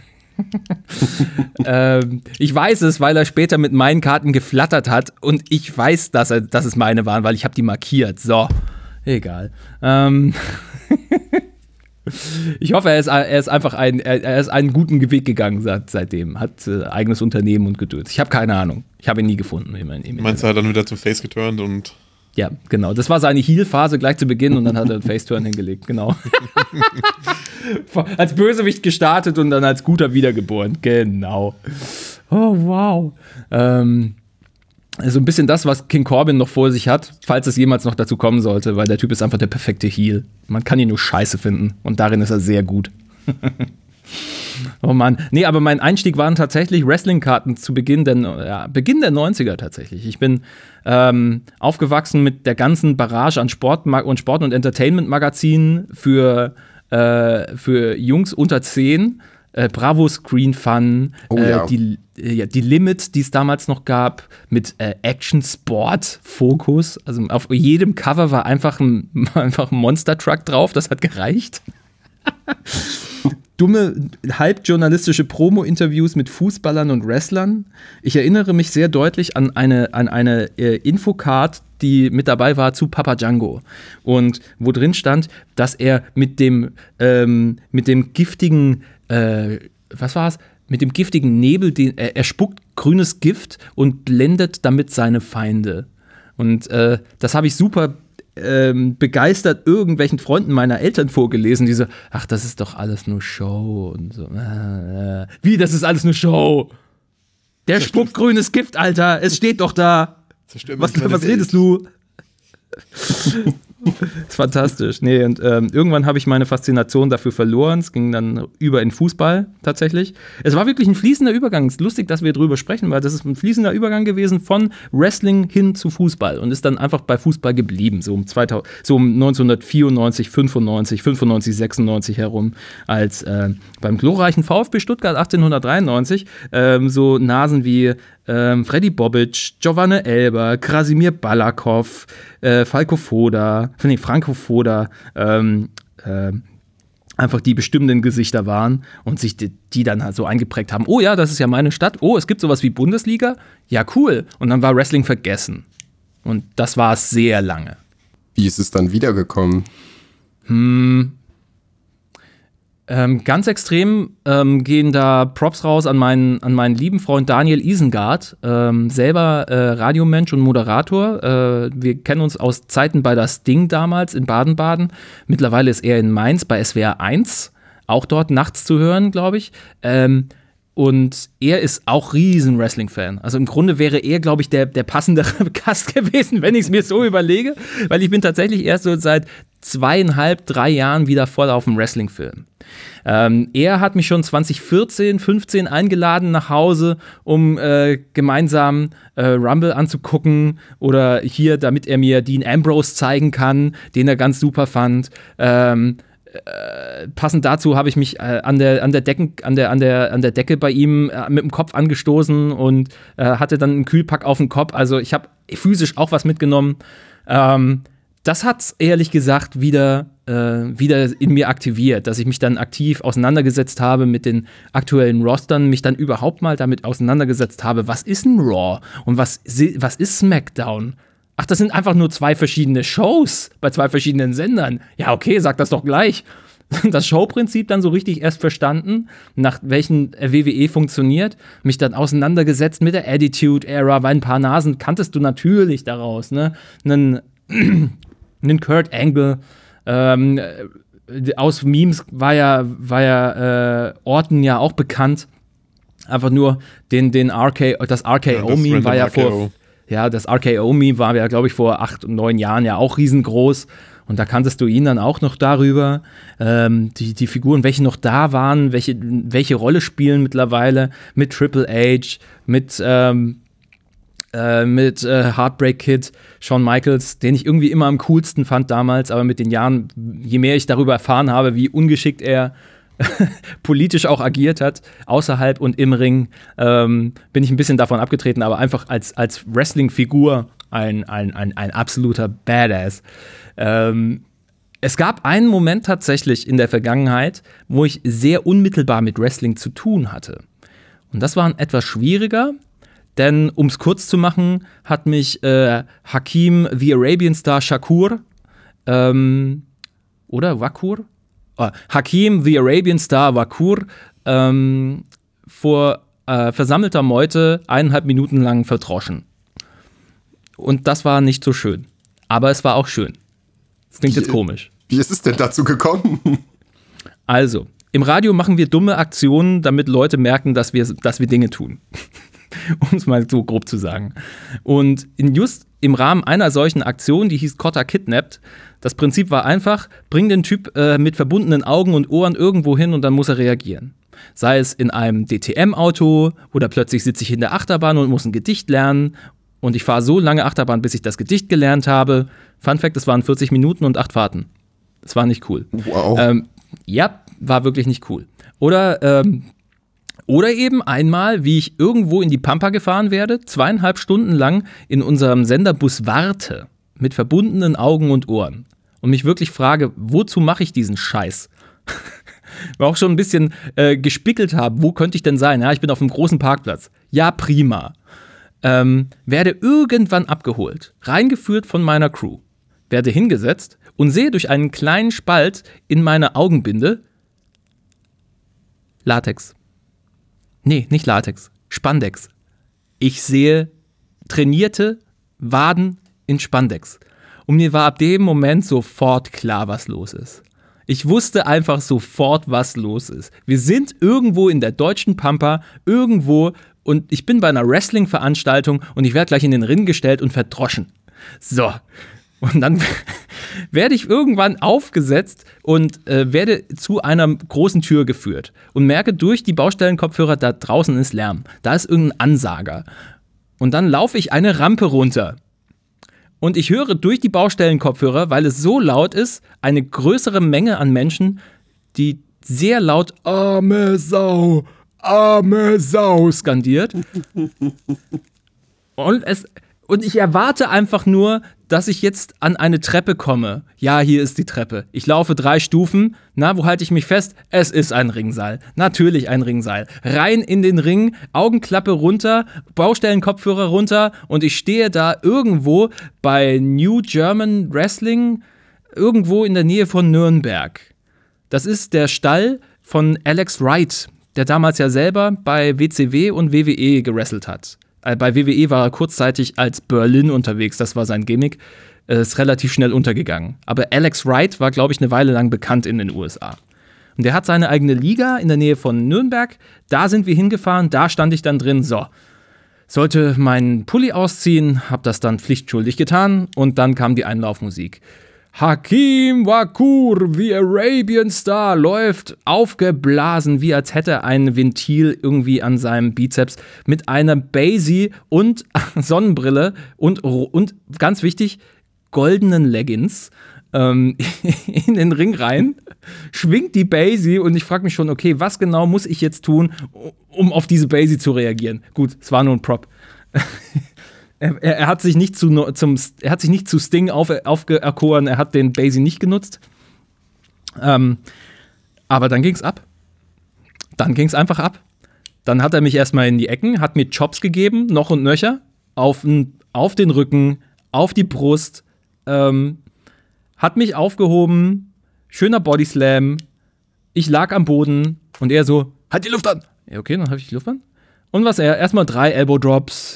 ähm, ich weiß es, weil er später mit meinen Karten geflattert hat und ich weiß, dass, er, dass es meine waren, weil ich habe die markiert. So, egal. Ähm ich hoffe, er ist, er ist einfach ein, er, er ist einen guten Weg gegangen seit, seitdem. Hat äh, eigenes Unternehmen und Gedöns. Ich habe keine Ahnung. Ich habe ihn nie gefunden. Im, im Meinst du, er hat dann wieder zum Face geturnt und ja, genau. Das war seine Heel-Phase gleich zu Beginn und dann hat er einen Face-Turn hingelegt, genau. Als Bösewicht gestartet und dann als Guter wiedergeboren, genau. Oh, wow. Ähm, also ein bisschen das, was King Corbin noch vor sich hat, falls es jemals noch dazu kommen sollte, weil der Typ ist einfach der perfekte Heel. Man kann ihn nur scheiße finden und darin ist er sehr gut. Oh Mann. Nee, aber mein Einstieg waren tatsächlich Wrestling-Karten zu Beginn der, ja, Beginn der neunziger tatsächlich. Ich bin ähm, aufgewachsen mit der ganzen Barrage an Sport- und Sport- und Entertainment-Magazinen für, äh, für Jungs unter zehn. Äh, Bravo Screen Fun, oh, äh, ja. die, äh, ja, die Limit, die es damals noch gab, mit äh, Action-Sport-Fokus. Also auf jedem Cover war einfach ein, einfach ein Monster-Truck drauf, das hat gereicht. Dumme, halbjournalistische Promo-Interviews mit Fußballern und Wrestlern. Ich erinnere mich sehr deutlich an eine, an eine äh, Infocard, die mit dabei war zu Papa Django. Und wo drin stand, dass er mit dem, ähm, mit dem giftigen, äh, was war's? Mit dem giftigen Nebel, den, äh, er spuckt grünes Gift und blendet damit seine Feinde. Und äh, das habe ich super Ähm, begeistert irgendwelchen Freunden meiner Eltern vorgelesen, die so, ach, das ist doch alles nur Show und so. Äh, äh. Wie, das ist alles nur Show? Der spuckt grünes Gift, Alter, es steht doch da. Was, was redest du? Das ist fantastisch. Nee, und ähm, irgendwann habe ich meine Faszination dafür verloren. Es ging dann über in Fußball tatsächlich. Es war wirklich ein fließender Übergang. Es ist lustig, dass wir drüber sprechen, weil das ist ein fließender Übergang gewesen von Wrestling hin zu Fußball und ist dann einfach bei Fußball geblieben. So um, zweitausend, so um neunzehnhundertvierundneunzig, fünfundneunzig, fünfundneunzig, sechsundneunzig herum, als äh, beim glorreichen VfB Stuttgart achtzehnhundertdreiundneunzig ähm, so Nasen wie ähm, Freddy Bobic, Giovanni Elber, Krasimir Balakov, äh, Falco Foda, nee, Franco Foda, ähm, äh, einfach die bestimmenden Gesichter waren und sich die, die dann halt so eingeprägt haben. Oh ja, das ist ja meine Stadt. Oh, es gibt sowas wie Bundesliga. Ja, cool. Und dann war Wrestling vergessen. Und das war es sehr lange. Wie ist es dann wiedergekommen? Hm. Ähm, ganz extrem ähm, gehen da Props raus an meinen, an meinen lieben Freund Daniel Isengard, ähm, selber äh, Radiomensch und Moderator. Äh, wir kennen uns aus Zeiten bei das Ding damals in Baden-Baden. Mittlerweile ist er in Mainz bei S W R eins, auch dort nachts zu hören, glaube ich. Ähm, Und er ist auch riesen Wrestling-Fan. Also im Grunde wäre er, glaube ich, der, der passendere Gast gewesen, wenn ich es mir so überlege. Weil ich bin tatsächlich erst so seit zweieinhalb, drei Jahren wieder voll auf dem Wrestling-Film. Ähm, er hat mich schon zwanzig vierzehn, fünfzehn eingeladen nach Hause, um äh, gemeinsam äh, Rumble anzugucken. Oder hier, damit er mir Dean Ambrose zeigen kann, den er ganz super fand. Ähm, Äh, passend dazu habe ich mich äh, an der an der Decken an der an der an der Decke bei ihm äh, mit dem Kopf angestoßen und äh, hatte dann einen Kühlpack auf dem Kopf. Also ich habe physisch auch was mitgenommen. Ähm, das hat's ehrlich gesagt wieder äh, wieder in mir aktiviert, dass ich mich dann aktiv auseinandergesetzt habe mit den aktuellen Rostern, mich dann überhaupt mal damit auseinandergesetzt habe, was ist ein Raw und was was ist SmackDown? Ach, das sind einfach nur zwei verschiedene Shows bei zwei verschiedenen Sendern. Ja, okay, sag das doch gleich. Das Showprinzip dann so richtig erst verstanden, nach welchen W W E funktioniert. Mich dann auseinandergesetzt mit der Attitude-Era, weil ein paar Nasen kanntest du natürlich daraus. Ne? Einen, einen Kurt Angle. Ähm, aus Memes war ja, war ja äh, Orton ja auch bekannt. Einfach nur den, den R K, das R K O-Meme ja, war ja vor... Ja, das R K O-Meme war ja, glaube ich, vor acht und neun Jahren ja auch riesengroß. Und da kanntest du ihn dann auch noch darüber. Ähm, die, die Figuren, welche noch da waren, welche, welche Rolle spielen mittlerweile mit Triple H, mit, ähm, äh, mit äh, Heartbreak Kid, Shawn Michaels, den ich irgendwie immer am coolsten fand damals. Aber mit den Jahren, je mehr ich darüber erfahren habe, wie ungeschickt er politisch auch agiert hat, außerhalb und im Ring, ähm, bin ich ein bisschen davon abgetreten, aber einfach als, als Wrestling-Figur ein, ein, ein, ein absoluter Badass. Ähm, es gab einen Moment tatsächlich in der Vergangenheit, wo ich sehr unmittelbar mit Wrestling zu tun hatte. Und das war etwas schwieriger, denn um es kurz zu machen, hat mich äh, Hakim the Arabian Star Shakur ähm, oder Wakur? Hakim the Arabian Star Wakur ähm, vor äh, versammelter Meute eineinhalb Minuten lang verdroschen. Und das war nicht so schön. Aber es war auch schön. Das klingt wie, jetzt komisch. Wie ist es denn dazu gekommen? Also, im Radio machen wir dumme Aktionen, damit Leute merken, dass wir, dass wir Dinge tun. Um es mal so grob zu sagen. Und in just im Rahmen einer solchen Aktion, die hieß Cotta Kidnapped, das Prinzip war einfach, bring den Typ äh, mit verbundenen Augen und Ohren irgendwo hin und dann muss er reagieren. Sei es in einem D T M-Auto oder plötzlich sitze ich in der Achterbahn und muss ein Gedicht lernen und ich fahre so lange Achterbahn, bis ich das Gedicht gelernt habe. Fun Fact, es waren vierzig Minuten und acht Fahrten. Das war nicht cool. Wow. Ähm, ja, war wirklich nicht cool. Oder, ähm, oder eben einmal, wie ich irgendwo in die Pampa gefahren werde, zweieinhalb Stunden lang in unserem Senderbus warte, mit verbundenen Augen und Ohren. Und mich wirklich frage, wozu mache ich diesen Scheiß? Weil auch schon ein bisschen äh, gespickelt habe, wo könnte ich denn sein? Ja, ich bin auf einem großen Parkplatz. Ja, prima. Ähm, werde irgendwann abgeholt, reingeführt von meiner Crew, werde hingesetzt und sehe durch einen kleinen Spalt in meiner Augenbinde Latex. Nee, nicht Latex, Spandex. Ich sehe trainierte Waden in Spandex. Und mir war ab dem Moment sofort klar, was los ist. Ich wusste einfach sofort, was los ist. Wir sind irgendwo in der deutschen Pampa, irgendwo, und ich bin bei einer Wrestling-Veranstaltung und ich werde gleich in den Ring gestellt und verdroschen. So. Und dann werde ich irgendwann aufgesetzt und äh, werde zu einer großen Tür geführt und merke durch die Baustellenkopfhörer, da draußen ist Lärm. Da ist irgendein Ansager. Und dann laufe ich eine Rampe runter. Und ich höre durch die Baustellenkopfhörer, weil es so laut ist, eine größere Menge an Menschen, die sehr laut arme Sau, arme Sau skandiert. Und, es, und ich erwarte einfach nur, dass ich jetzt an eine Treppe komme. Ja, hier ist die Treppe. Ich laufe drei Stufen. Na, wo halte ich mich fest? Es ist ein Ringseil. Natürlich ein Ringseil. Rein in den Ring, Augenklappe runter, Baustellenkopfhörer runter und ich stehe da irgendwo bei New German Wrestling, irgendwo in der Nähe von Nürnberg. Das ist der Stall von Alex Wright, der damals ja selber bei W C W und W W E gewrestelt hat. Bei W W E war er kurzzeitig als Berlin unterwegs, das war sein Gimmick. Ist relativ schnell untergegangen. Aber Alex Wright war, glaube ich, eine Weile lang bekannt in den U S A. Und der hat seine eigene Liga in der Nähe von Nürnberg. Da sind wir hingefahren, da stand ich dann drin. So, sollte meinen Pulli ausziehen, hab das dann pflichtschuldig getan und dann kam die Einlaufmusik. Hakeem Wakur, The Arabian Star, läuft aufgeblasen, wie als hätte er ein Ventil irgendwie an seinem Bizeps mit einer Basie und Sonnenbrille und, und ganz wichtig, goldenen Leggings ähm, in den Ring rein, schwingt die Basie und ich frage mich schon, okay, was genau muss ich jetzt tun, um auf diese Basie zu reagieren? Gut, es war nur ein Prop. Er, er, hat sich nicht zu, zum, er hat sich nicht zu Sting auf, aufgeerkoren, er hat den Basie nicht genutzt. Ähm, aber dann ging's ab. Dann ging's einfach ab. Dann hat er mich erstmal in die Ecken, hat mir Chops gegeben, noch und nöcher, auf, auf den Rücken, auf die Brust, ähm, hat mich aufgehoben, schöner Bodyslam, ich lag am Boden und er so, halt die Luft an! Ja, okay, dann habe ich die Luft an. Und was er? Erstmal drei Elbow Drops.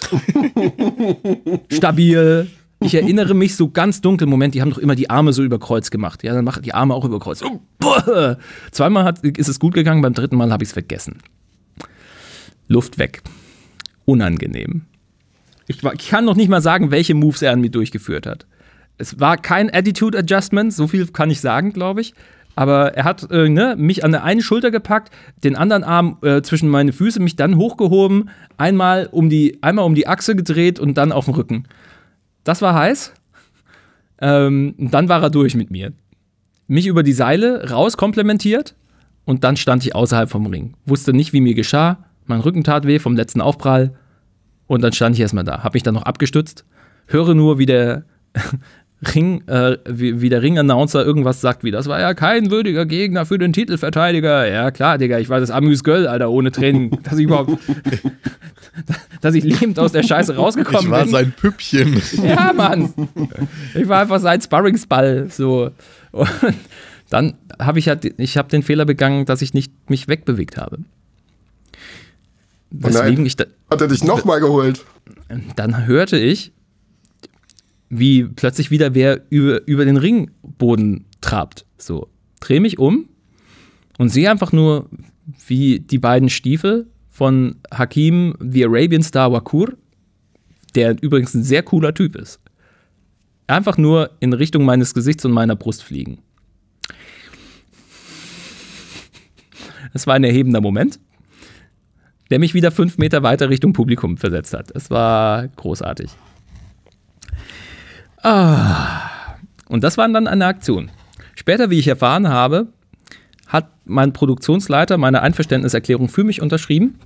Stabil. Ich erinnere mich so ganz dunkel. Moment, die haben doch immer die Arme so über Kreuz gemacht. Ja, dann mach die Arme auch über Kreuz. Oh, boah. Zweimal hat, ist es gut gegangen, beim dritten Mal habe ich es vergessen. Luft weg. Unangenehm. Ich, war, ich kann noch nicht mal sagen, welche Moves er an mir durchgeführt hat. Es war kein Attitude Adjustment, so viel kann ich sagen, glaube ich. Aber er hat äh, ne, mich an der einen Schulter gepackt, den anderen Arm äh, zwischen meine Füße, mich dann hochgehoben, einmal um die, einmal um die Achse gedreht und dann auf den Rücken. Das war heiß. Ähm, dann war er durch mit mir. Mich über die Seile raus komplementiert und dann stand ich außerhalb vom Ring. Wusste nicht, wie mir geschah. Mein Rücken tat weh vom letzten Aufprall. Und dann stand ich erstmal da. Hab mich dann noch abgestützt. Höre nur, wie der Ring, äh, wie, wie der Ring-Announcer irgendwas sagt, wie, das war ja kein würdiger Gegner für den Titelverteidiger. Ja, klar, Digga, ich war das Amüs-Göll, Alter, ohne Training, dass ich überhaupt, dass ich lebend aus der Scheiße rausgekommen bin. Ich war bin. sein Püppchen. Ja, Mann. Ich war einfach sein Sparringsball, so. Und dann habe ich halt, ich habe den Fehler begangen, dass ich nicht mich wegbewegt habe. Weswegen oh ich da, hat er dich nochmal geholt? Dann hörte ich, wie plötzlich wieder wer über, über den Ringboden trabt. So, drehe mich um und sehe einfach nur, wie die beiden Stiefel von Hakeem, The Arabian Star Wakur, der übrigens ein sehr cooler Typ ist, einfach nur in Richtung meines Gesichts und meiner Brust fliegen. Es war ein erhebender Moment, der mich wieder fünf Meter weiter Richtung Publikum versetzt hat. Es war großartig. Ah. Und das war dann eine Aktion. Später, wie ich erfahren habe, hat mein Produktionsleiter meine Einverständniserklärung für mich unterschrieben,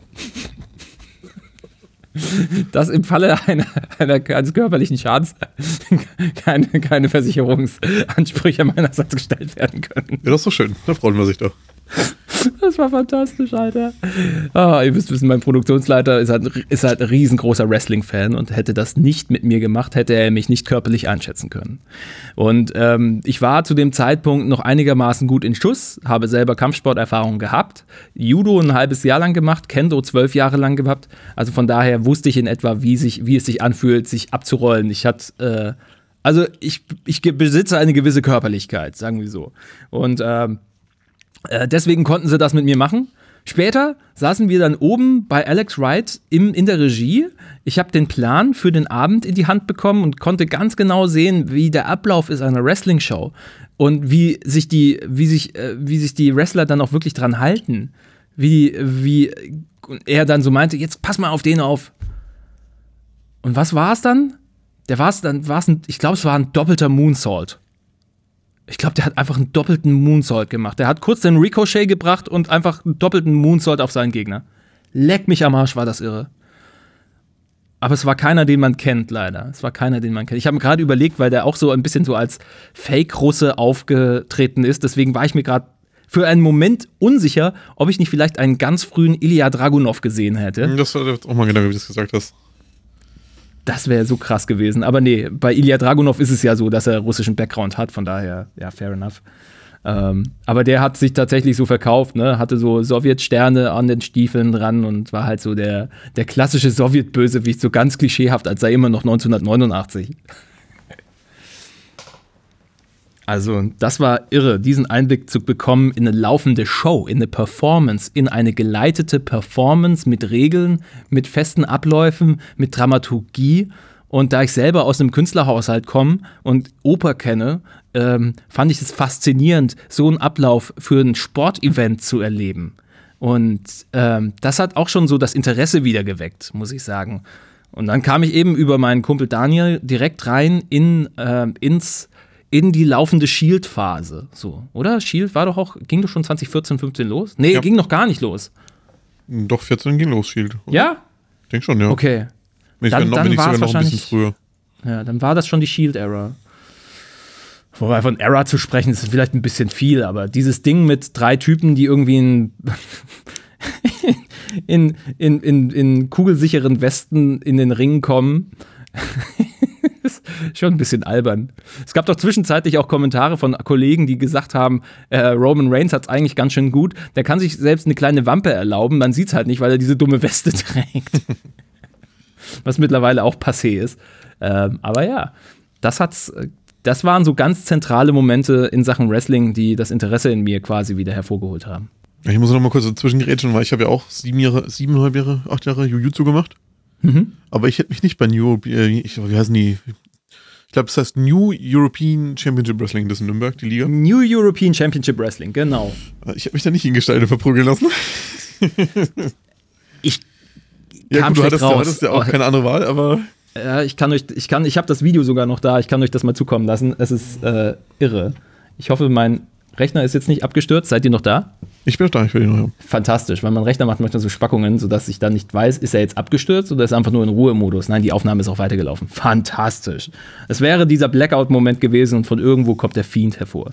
dass im Falle einer, einer, eines körperlichen Schadens keine, keine Versicherungsansprüche meinerseits gestellt werden können. Ja, das ist doch schön. Da freuen wir sich doch. Das war fantastisch, Alter. Oh, ihr müsst wissen, mein Produktionsleiter ist halt, ist halt ein riesengroßer Wrestling-Fan und hätte das nicht mit mir gemacht, hätte er mich nicht körperlich einschätzen können. Und ähm, ich war zu dem Zeitpunkt noch einigermaßen gut in Schuss, habe selber Kampfsporterfahrung gehabt, Judo ein halbes Jahr lang gemacht, Kendo zwölf Jahre lang gehabt. Also von daher wusste ich in etwa, wie, sich, wie es sich anfühlt, sich abzurollen. Ich hatte, äh, also ich, ich besitze eine gewisse Körperlichkeit, sagen wir so. Und ähm, deswegen konnten sie das mit mir machen. Später saßen wir dann oben bei Alex Wright im, in der Regie. Ich habe den Plan für den Abend in die Hand bekommen und konnte ganz genau sehen, wie der Ablauf ist einer Wrestling-Show und wie sich die, wie sich, äh, wie sich die Wrestler dann auch wirklich dran halten. Wie, wie er dann so meinte, jetzt pass mal auf den auf. Und was war es dann? Der war es dann, war's ein, ich glaube, es war ein doppelter Moonsault. Ich glaube, der hat einfach einen doppelten Moonsault gemacht. Der hat kurz den Ricochet gebracht und einfach einen doppelten Moonsault auf seinen Gegner. Leck mich am Arsch, war das irre. Aber es war keiner, den man kennt, leider. Es war keiner, den man kennt. Ich habe mir gerade überlegt, weil der auch so ein bisschen so als Fake-Russe aufgetreten ist. Deswegen war ich mir gerade für einen Moment unsicher, ob ich nicht vielleicht einen ganz frühen Ilya Dragunov gesehen hätte. Das war auch mal genau, wie du das gesagt hast. Das wäre so krass gewesen. Aber nee, bei Ilya Dragunov ist es ja so, dass er russischen Background hat. Von daher, ja, fair enough. Ähm, aber der hat sich tatsächlich so verkauft, ne? Hatte so Sowjetsterne an den Stiefeln dran und war halt so der, der klassische Sowjetbösewicht, so ganz klischeehaft, als sei immer noch neunzehnhundertneunundachtzig. Also, das war irre, diesen Einblick zu bekommen in eine laufende Show, in eine Performance, in eine geleitete Performance mit Regeln, mit festen Abläufen, mit Dramaturgie. Und da ich selber aus einem Künstlerhaushalt komme und Oper kenne, ähm, fand ich es faszinierend, so einen Ablauf für ein Sportevent zu erleben. Und ähm, das hat auch schon so das Interesse wieder geweckt, muss ich sagen. Und dann kam ich eben über meinen Kumpel Daniel direkt rein in, äh, ins in die laufende Shield-Phase, so, oder? Shield war doch auch, ging doch schon zwanzig vierzehn, fünfzehn los? Nee, ja. Ging noch gar nicht los. Doch, vierzehn ging los, Shield. Oder? Ja? Ich denke schon, ja. Okay. Ich dann bin, noch, dann bin ich war sogar es noch ein bisschen früher. Ja, dann war das schon die Shield-Era. Wobei von Era zu sprechen, ist vielleicht ein bisschen viel, aber dieses Ding mit drei Typen, die irgendwie in, in, in, in, in kugelsicheren Westen in den Ring kommen, ist schon ein bisschen albern. Es gab doch zwischenzeitlich auch Kommentare von Kollegen, die gesagt haben, äh, Roman Reigns hat es eigentlich ganz schön gut. Der kann sich selbst eine kleine Wampe erlauben, man sieht es halt nicht, weil er diese dumme Weste trägt. Was mittlerweile auch passé ist. Ähm, aber ja, das hat's, das waren so ganz zentrale Momente in Sachen Wrestling, die das Interesse in mir quasi wieder hervorgeholt haben. Ich muss noch mal kurz dazwischen gerätschen, weil ich habe ja auch sieben Jahre, siebeneinhalb Jahre, acht Jahre Jiu-Jitsu gemacht. Mhm. Aber ich hätte mich nicht bei New, äh, ich, wie heißen die? Ich glaube, das heißt New European Championship Wrestling, das ist in Nürnberg, die Liga. New European Championship Wrestling, genau. Ich habe mich da nicht hingestellt verprügeln lassen. ich ja, kam gut, du hattest, raus. Du hattest ja auch keine andere Wahl, aber ja, ich kann euch, ich kann, ich habe das Video sogar noch da, ich kann euch das mal zukommen lassen. Es ist äh, irre. Ich hoffe, mein Rechner ist jetzt nicht abgestürzt. Seid ihr noch da? Ich bin noch da, ich will ihn noch. Ja. Fantastisch, weil mein Rechner macht manchmal so Spackungen, sodass ich dann nicht weiß, ist er jetzt abgestürzt oder ist er einfach nur in Ruhemodus. Nein, die Aufnahme ist auch weitergelaufen. Fantastisch. Es wäre dieser Blackout-Moment gewesen und von irgendwo kommt der Fiend hervor.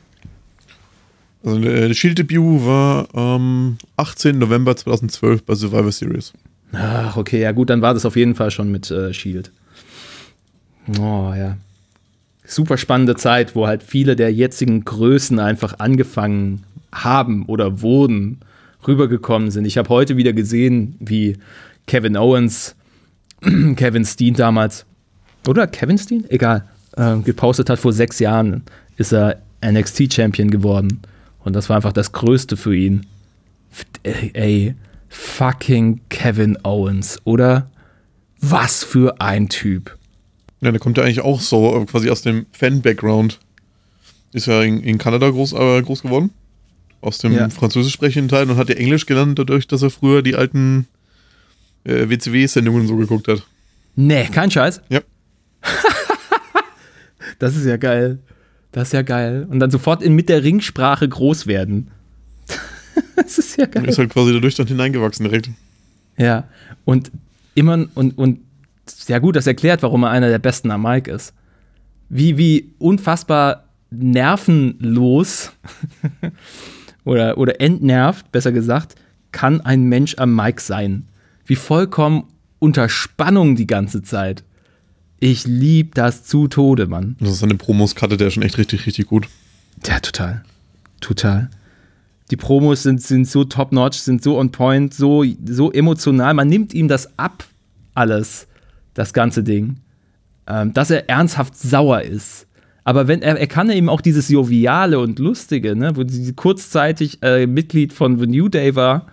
Also der Shield-Debüt war am achtzehnten November zweitausendzwölf bei Survivor Series. Ach, okay, ja gut, dann war das auf jeden Fall schon mit äh, Shield. Oh, ja. Super spannende Zeit, wo halt viele der jetzigen Größen einfach angefangen haben oder wurden, rübergekommen sind. Ich habe heute wieder gesehen, wie Kevin Owens, Kevin Steen damals, oder Kevin Steen? Egal, äh, gepostet hat, vor sechs Jahren ist er N X T-Champion geworden. Und das war einfach das Größte für ihn. Ey, ey, fucking Kevin Owens, oder? Was für ein Typ. Ja, der kommt ja eigentlich auch so quasi aus dem Fan-Background. Ist ja in, in Kanada groß, äh, groß geworden. Aus dem ja. französisch sprechenden Teil und hat ja Englisch gelernt, dadurch, dass er früher die alten äh, W C W-Sendungen so geguckt hat. Nee, kein Scheiß. Ja. Das ist ja geil. Das ist ja geil. Und dann sofort in, mit der Ringsprache groß werden. Das ist ja geil. Und ist halt quasi dadurch dann hineingewachsen direkt. Ja. Und immer, und, und ja gut, das erklärt, warum er einer der Besten am Mic ist. Wie, wie unfassbar nervenlos oder, oder entnervt, besser gesagt, kann ein Mensch am Mic sein. Wie vollkommen unter Spannung die ganze Zeit. Ich lieb das zu Tode, Mann. Das ist eine Promos cutte der schon echt richtig, richtig gut. Ja, total. Total. Die Promos sind, sind so top-notch, sind so on point, so, so emotional. Man nimmt ihm das ab, alles, das ganze Ding. Ähm, dass er ernsthaft sauer ist. Aber wenn er, er kann eben auch dieses Joviale und Lustige, ne, wo sie kurzzeitig äh, Mitglied von The New Day war,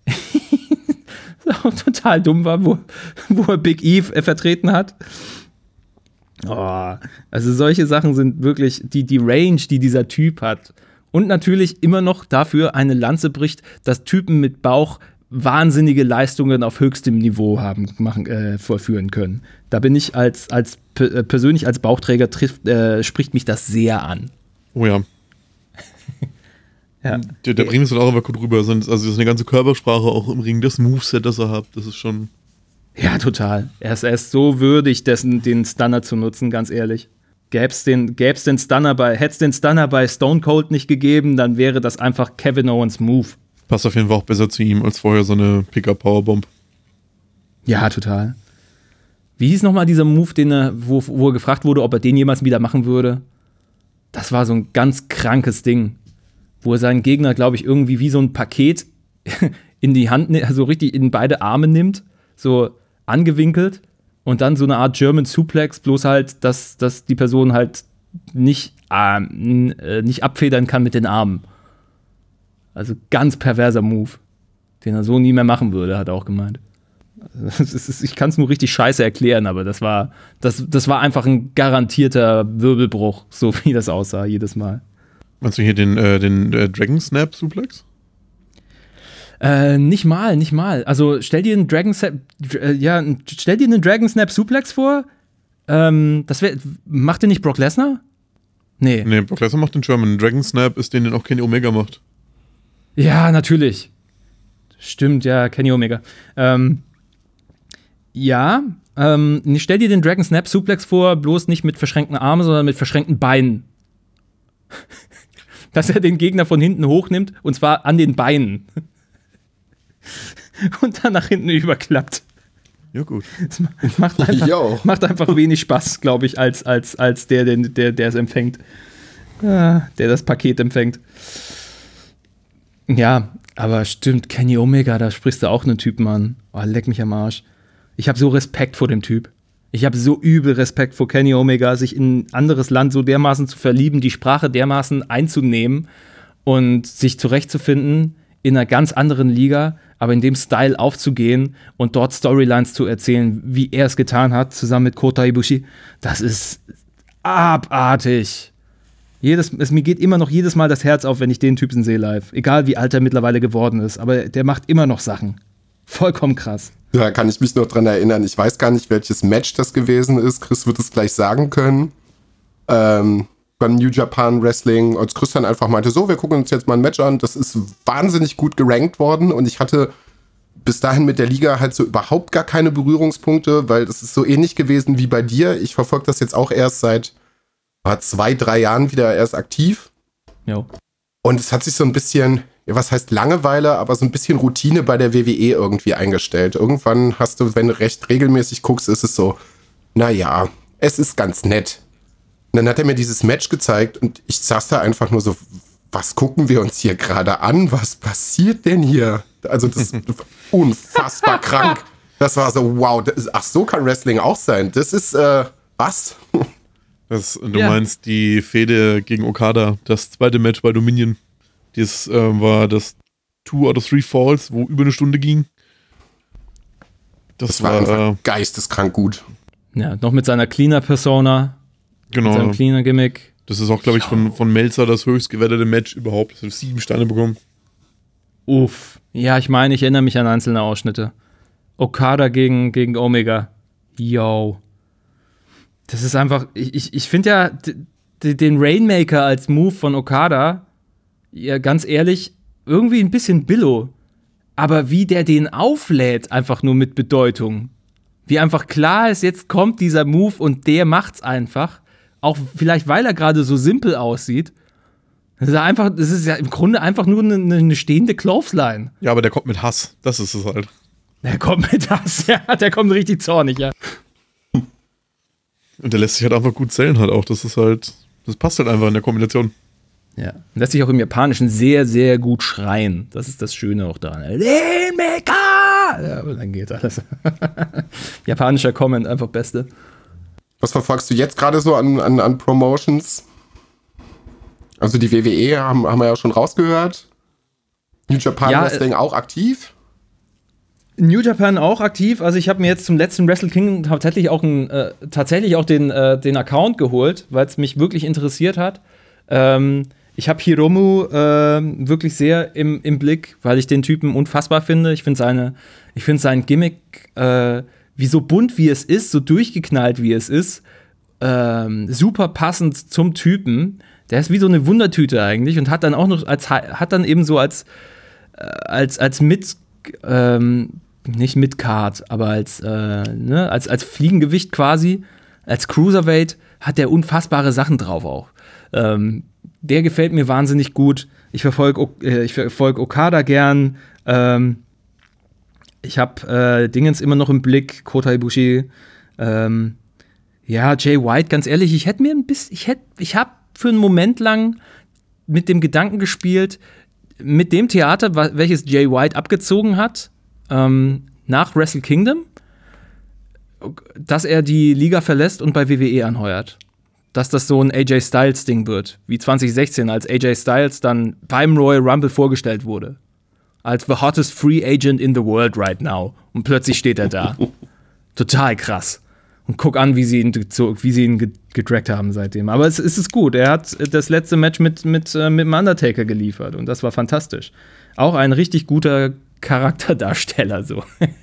auch total dumm war, wo, wo er Big E äh, vertreten hat. Oh, also solche Sachen sind wirklich die, die Range, die dieser Typ hat. Und natürlich immer noch dafür eine Lanze bricht, dass Typen mit Bauch wahnsinnige Leistungen auf höchstem Niveau haben, machen, äh, vollführen können. Da bin ich als, als äh, persönlich als Bauchträger trifft, äh, spricht mich das sehr an. Oh ja. Ja. Der, der bringt es dann auch einfach gut rüber. Also das ist eine ganze Körpersprache auch im Ring, das Moveset, das er hat, das ist schon... Ja, total. Er ist, er ist so würdig, dessen, den Stunner zu nutzen, ganz ehrlich. Gäb's den, gäb's den Stunner bei, hätt's den Stunner bei Stone Cold nicht gegeben, dann wäre das einfach Kevin Owens Move. Passt auf jeden Fall auch besser zu ihm als vorher so eine Pickup-Powerbomb. Ja, total. Wie hieß nochmal dieser Move, den er, wo, wo er gefragt wurde, ob er den jemals wieder machen würde? Das war so ein ganz krankes Ding, wo er seinen Gegner, glaube ich, irgendwie wie so ein Paket in die Hand, also richtig in beide Arme nimmt, so angewinkelt und dann so eine Art German Suplex, bloß halt, dass, dass die Person halt nicht, äh, nicht abfedern kann mit den Armen. Also ganz perverser Move, den er so nie mehr machen würde, hat er auch gemeint. Das ist, ich kann es nur richtig scheiße erklären, aber das war, das, das war einfach ein garantierter Wirbelbruch, so wie das aussah jedes Mal. Meinst du hier den, äh, den äh, Dragon Snap Suplex? Äh, nicht mal, nicht mal. Also stell dir einen Dragon Snap, äh, ja, stell dir einen Dragon Snap Suplex vor. Ähm, das wär, macht den nicht Brock Lesnar? Nee. Nee, Brock Lesnar macht den German. Dragon Snap ist den, den auch Kenny Omega macht. Ja, natürlich. Stimmt, ja, Kenny Omega. Ähm, ja, ähm, stell dir den Dragon Snap Suplex vor, bloß nicht mit verschränkten Armen, sondern mit verschränkten Beinen. Dass er den Gegner von hinten hochnimmt, und zwar an den Beinen. Und dann nach hinten überklappt. Ja, gut. Das macht einfach, macht einfach wenig Spaß, glaube ich, als, als, als der, der, der, der es empfängt. Ah, der das Paket empfängt. Ja, aber stimmt, Kenny Omega, da sprichst du auch einen Typen an. Oh, leck mich am Arsch. Ich habe so Respekt vor dem Typ. Ich habe so übel Respekt vor Kenny Omega, sich in ein anderes Land so dermaßen zu verlieben, die Sprache dermaßen einzunehmen und sich zurechtzufinden in einer ganz anderen Liga, aber in dem Style aufzugehen und dort Storylines zu erzählen, wie er es getan hat, zusammen mit Kota Ibushi, das ist abartig. Jedes, es, mir geht immer noch jedes Mal das Herz auf, wenn ich den Typen sehe live. Egal wie alt er mittlerweile geworden ist, aber der macht immer noch Sachen. Vollkommen krass. Da kann ich mich noch dran erinnern. Ich weiß gar nicht, welches Match das gewesen ist. Chris wird es gleich sagen können. Ähm, beim New Japan Wrestling, als Chris dann einfach meinte, so, wir gucken uns jetzt mal ein Match an. Das ist wahnsinnig gut gerankt worden und ich hatte bis dahin mit der Liga halt so überhaupt gar keine Berührungspunkte, weil das ist so ähnlich gewesen wie bei dir. Ich verfolge das jetzt auch erst seit zwei, drei Jahren wieder erst aktiv. Jo. Und es hat sich so ein bisschen, ja, was heißt Langeweile, aber so ein bisschen Routine bei der W W E irgendwie eingestellt. Irgendwann hast du, wenn du recht regelmäßig guckst, ist es so, naja, es ist ganz nett. Und dann hat er mir dieses Match gezeigt und ich saß da einfach nur so, was gucken wir uns hier gerade an? Was passiert denn hier? Also das ist unfassbar krank. Das war so, wow, das ist, ach so kann Wrestling auch sein. Das ist, äh, was? Das, du ja. meinst die Fehde gegen Okada, das zweite Match bei Dominion. Das äh, war das Two out of Three Falls, wo über eine Stunde ging. Das, das war, war einfach äh, geisteskrank gut. Ja, noch mit seiner Cleaner-Persona. Genau. Mit seinem Cleaner-Gimmick. Das ist auch, glaube ich, von, von Meltzer das höchst gewertete Match überhaupt. Das hat sieben Sterne bekommen. Uff. Ja, ich meine, ich erinnere mich an einzelne Ausschnitte. Okada gegen, gegen Omega. Yo. Das ist einfach, ich, ich, ich finde ja d- d- den Rainmaker als Move von Okada, ja, ganz ehrlich, irgendwie ein bisschen billo. Aber wie der den auflädt, einfach nur mit Bedeutung. Wie einfach klar ist, jetzt kommt dieser Move und der macht's einfach. Auch vielleicht, weil er gerade so simpel aussieht. Das ist einfach, das ist ja im Grunde einfach nur eine, eine stehende Clothesline. Ja, aber der kommt mit Hass. Das ist es halt. Der kommt mit Hass, ja, der kommt richtig zornig, ja. Und der lässt sich halt einfach gut zählen halt auch. Das ist halt, das passt halt einfach in der Kombination. Ja, lässt sich auch im Japanischen sehr, sehr gut schreien. Das ist das Schöne auch daran. Rainmaker! Ja, aber dann geht alles. Japanischer Comment, einfach Beste. Was verfolgst du jetzt gerade so an, an, an Promotions? Also die W W E haben, haben wir ja schon rausgehört. New Japan ja, Wrestling äh, auch aktiv? New Japan auch aktiv. Also ich habe mir jetzt zum letzten Wrestle Kingdom tatsächlich auch, ein, äh, tatsächlich auch den, äh, den Account geholt, weil es mich wirklich interessiert hat. Ähm, ich habe Hiromu äh, wirklich sehr im, im Blick, weil ich den Typen unfassbar finde. Ich finde seine, ich finde sein Gimmick, äh, wie so bunt wie es ist, so durchgeknallt wie es ist, äh, super passend zum Typen. Der ist wie so eine Wundertüte eigentlich und hat dann auch noch als hat dann eben so als äh, als als mit ähm, nicht mit Card, aber als äh, ne, als als Fliegengewicht quasi, als Cruiserweight hat der unfassbare Sachen drauf auch. Ähm, der gefällt mir wahnsinnig gut. Ich verfolge äh, ich verfolge Okada gern. Ähm, ich habe äh, Dingens immer noch im Blick, Kota Ibushi. Ähm, ja, Jay White, ganz ehrlich, ich hätte mir ein bisschen, ich hätte, ich habe für einen Moment lang mit dem Gedanken gespielt, mit dem Theater, welches Jay White abgezogen hat, ähm, nach Wrestle Kingdom, dass er die Liga verlässt und bei W W E anheuert. Dass das so ein A J Styles-Ding wird, wie zwanzig sechzehn, als A J Styles dann beim Royal Rumble vorgestellt wurde. Als the hottest free agent in the world right now. Und plötzlich steht er da. Total krass. Und guck an, wie sie ihn, wie sie ihn gedragt haben seitdem. Aber es, es ist gut. Er hat das letzte Match mit, mit, mit dem Undertaker geliefert. Und das war fantastisch. Auch ein richtig guter Charakterdarsteller. So.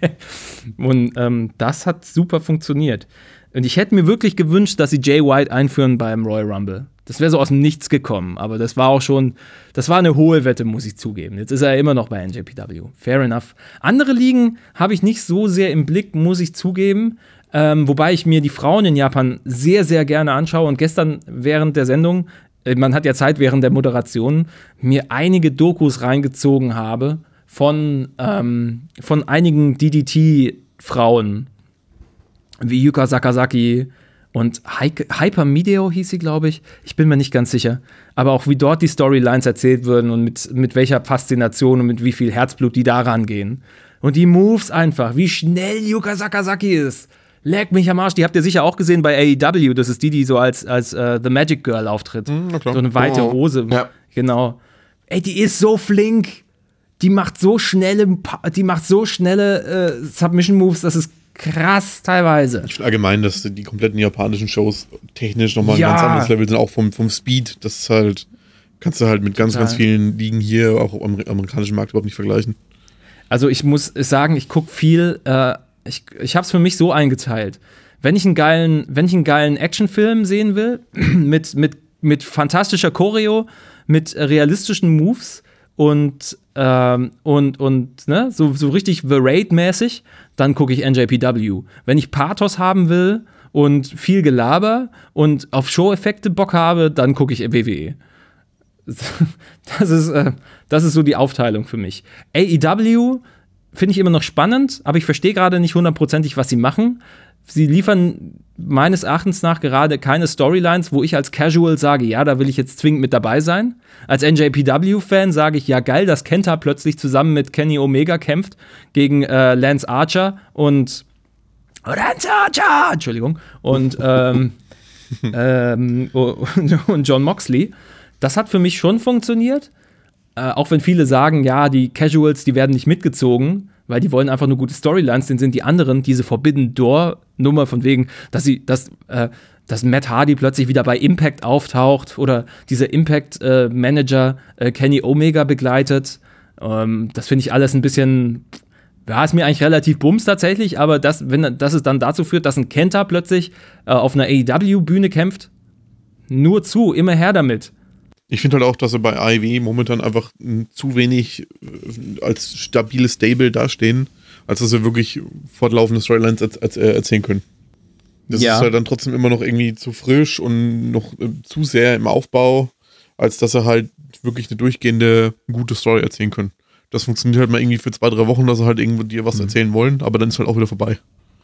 Und ähm, das hat super funktioniert. Und ich hätte mir wirklich gewünscht, dass sie Jay White einführen beim Royal Rumble. Das wäre so aus dem Nichts gekommen. Aber das war auch schon, das war eine hohe Wette, muss ich zugeben. Jetzt ist er immer noch bei N J P W. Fair enough. Andere Ligen habe ich nicht so sehr im Blick, muss ich zugeben. Ähm, wobei ich mir die Frauen in Japan sehr, sehr gerne anschaue. Und gestern während der Sendung, äh, man hat ja Zeit während der Moderation, mir einige Dokus reingezogen habe von, ähm, von einigen D D T-Frauen, wie Yuka Sakazaki und Hyper Mideo hieß sie, glaube ich. Ich bin mir nicht ganz sicher. Aber auch wie dort die Storylines erzählt würden und mit, mit welcher Faszination und mit wie viel Herzblut die daran gehen. Und die Moves einfach, wie schnell Yuka Sakazaki ist. Leck mich am Arsch. Die habt ihr sicher auch gesehen bei A E W. Das ist die, die so als, als uh, The Magic Girl auftritt. Mhm, so eine weite oh. Hose. Ja. Genau. Ey, die ist so flink. Die macht so schnelle, die macht so schnelle uh, Submission-Moves, das ist krass teilweise. Ich finde allgemein, dass die kompletten japanischen Shows technisch nochmal ja. ein ganz anderes Level sind, auch vom, vom Speed. Das ist halt, kannst du halt mit ganz, Total. ganz vielen Ligen hier, auch am amerikanischen Markt überhaupt nicht vergleichen. Also ich muss sagen, ich gucke viel, äh, ich, ich habe es für mich so eingeteilt. Wenn ich einen geilen, wenn ich einen geilen Actionfilm sehen will, mit, mit, mit fantastischer Choreo, mit realistischen Moves und, ähm, und, und ne, so, so richtig The Raid-mäßig, dann gucke ich N J P W. Wenn ich Pathos haben will und viel Gelaber und auf Show-Effekte Bock habe, dann gucke ich W W E. Das ist, äh, das ist so die Aufteilung für mich. A E W finde ich immer noch spannend, aber ich verstehe gerade nicht hundertprozentig, was sie machen. Sie liefern meines Erachtens nach gerade keine Storylines, wo ich als Casual sage, ja, da will ich jetzt zwingend mit dabei sein. Als N J P W-Fan sage ich, ja geil, dass Kenta plötzlich zusammen mit Kenny Omega kämpft gegen äh, Lance Archer und Lance Archer, Entschuldigung, und, ähm, ähm, und John Moxley. Das hat für mich schon funktioniert. Äh, auch wenn viele sagen, ja, die Casuals, die werden nicht mitgezogen, weil die wollen einfach nur gute Storylines, dann sind die anderen diese Forbidden Door-Nummer von wegen, dass sie, dass, äh, dass Matt Hardy plötzlich wieder bei Impact auftaucht oder dieser Impact-Manager äh, äh, Kenny Omega begleitet. Ähm, das finde ich alles ein bisschen, ja, ist mir eigentlich relativ bums tatsächlich, aber das, wenn, dass es dann dazu führt, dass ein Kenta plötzlich äh, auf einer A E W-Bühne kämpft, nur zu, immer her damit. Ich finde halt auch, dass sie bei A E W momentan einfach m, zu wenig äh, als stabiles Stable dastehen, als dass sie wirklich fortlaufende Storylines als, als, äh, erzählen können. Das ja. ist halt dann trotzdem immer noch irgendwie zu frisch und noch äh, zu sehr im Aufbau, als dass sie halt wirklich eine durchgehende, gute Story erzählen können. Das funktioniert halt mal irgendwie für zwei, drei Wochen, dass sie halt irgendwo dir was mhm. erzählen wollen, aber dann ist halt auch wieder vorbei.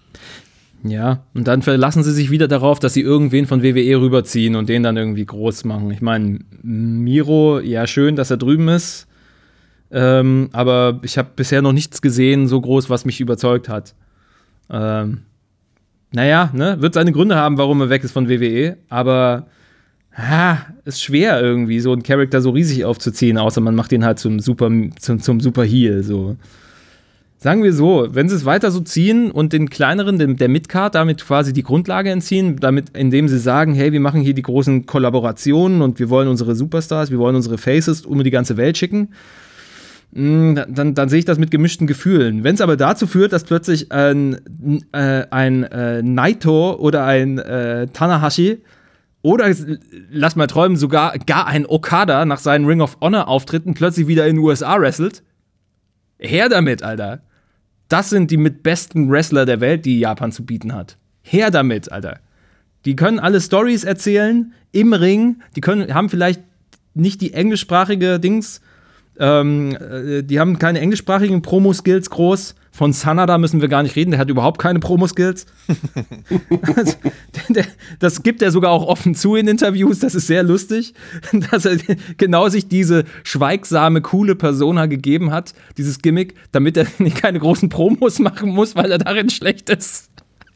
Ja, und dann verlassen sie sich wieder darauf, dass sie irgendwen von W W E rüberziehen und den dann irgendwie groß machen. Ich meine, Miro, ja schön, dass er drüben ist, ähm, aber ich habe bisher noch nichts gesehen, so groß, was mich überzeugt hat. Ähm, naja, ne, wird seine Gründe haben, warum er weg ist von W W E, aber ha, ist schwer irgendwie, so einen Charakter so riesig aufzuziehen, außer man macht ihn halt zum Super, zum, zum Super Heel, so. Sagen wir so, wenn sie es weiter so ziehen und den kleineren, dem, der Midcard, damit quasi die Grundlage entziehen, damit, indem sie sagen, hey, wir machen hier die großen Kollaborationen und wir wollen unsere Superstars, wir wollen unsere Faces um die ganze Welt schicken, mh, dann, dann sehe ich das mit gemischten Gefühlen. Wenn es aber dazu führt, dass plötzlich ein, äh, ein äh, Naito oder ein äh, Tanahashi Oder, lass mal träumen, sogar gar ein Okada nach seinen Ring of Honor-Auftritten plötzlich wieder in den U S A wrestelt. Her damit, Alter. Das sind die mit besten Wrestler der Welt, die Japan zu bieten hat. Her damit, Alter. Die können alle Storys erzählen im Ring. Die können, haben vielleicht nicht die englischsprachige Dings. Ähm, die haben keine englischsprachigen Promo-Skills groß. Von Sanada müssen wir gar nicht reden. Der hat überhaupt keine Promo-Skills. das, der, das gibt er sogar auch offen zu in Interviews. Das ist sehr lustig, dass er genau sich diese schweigsame, coole Persona gegeben hat, dieses Gimmick, damit er keine großen Promos machen muss, weil er darin schlecht ist.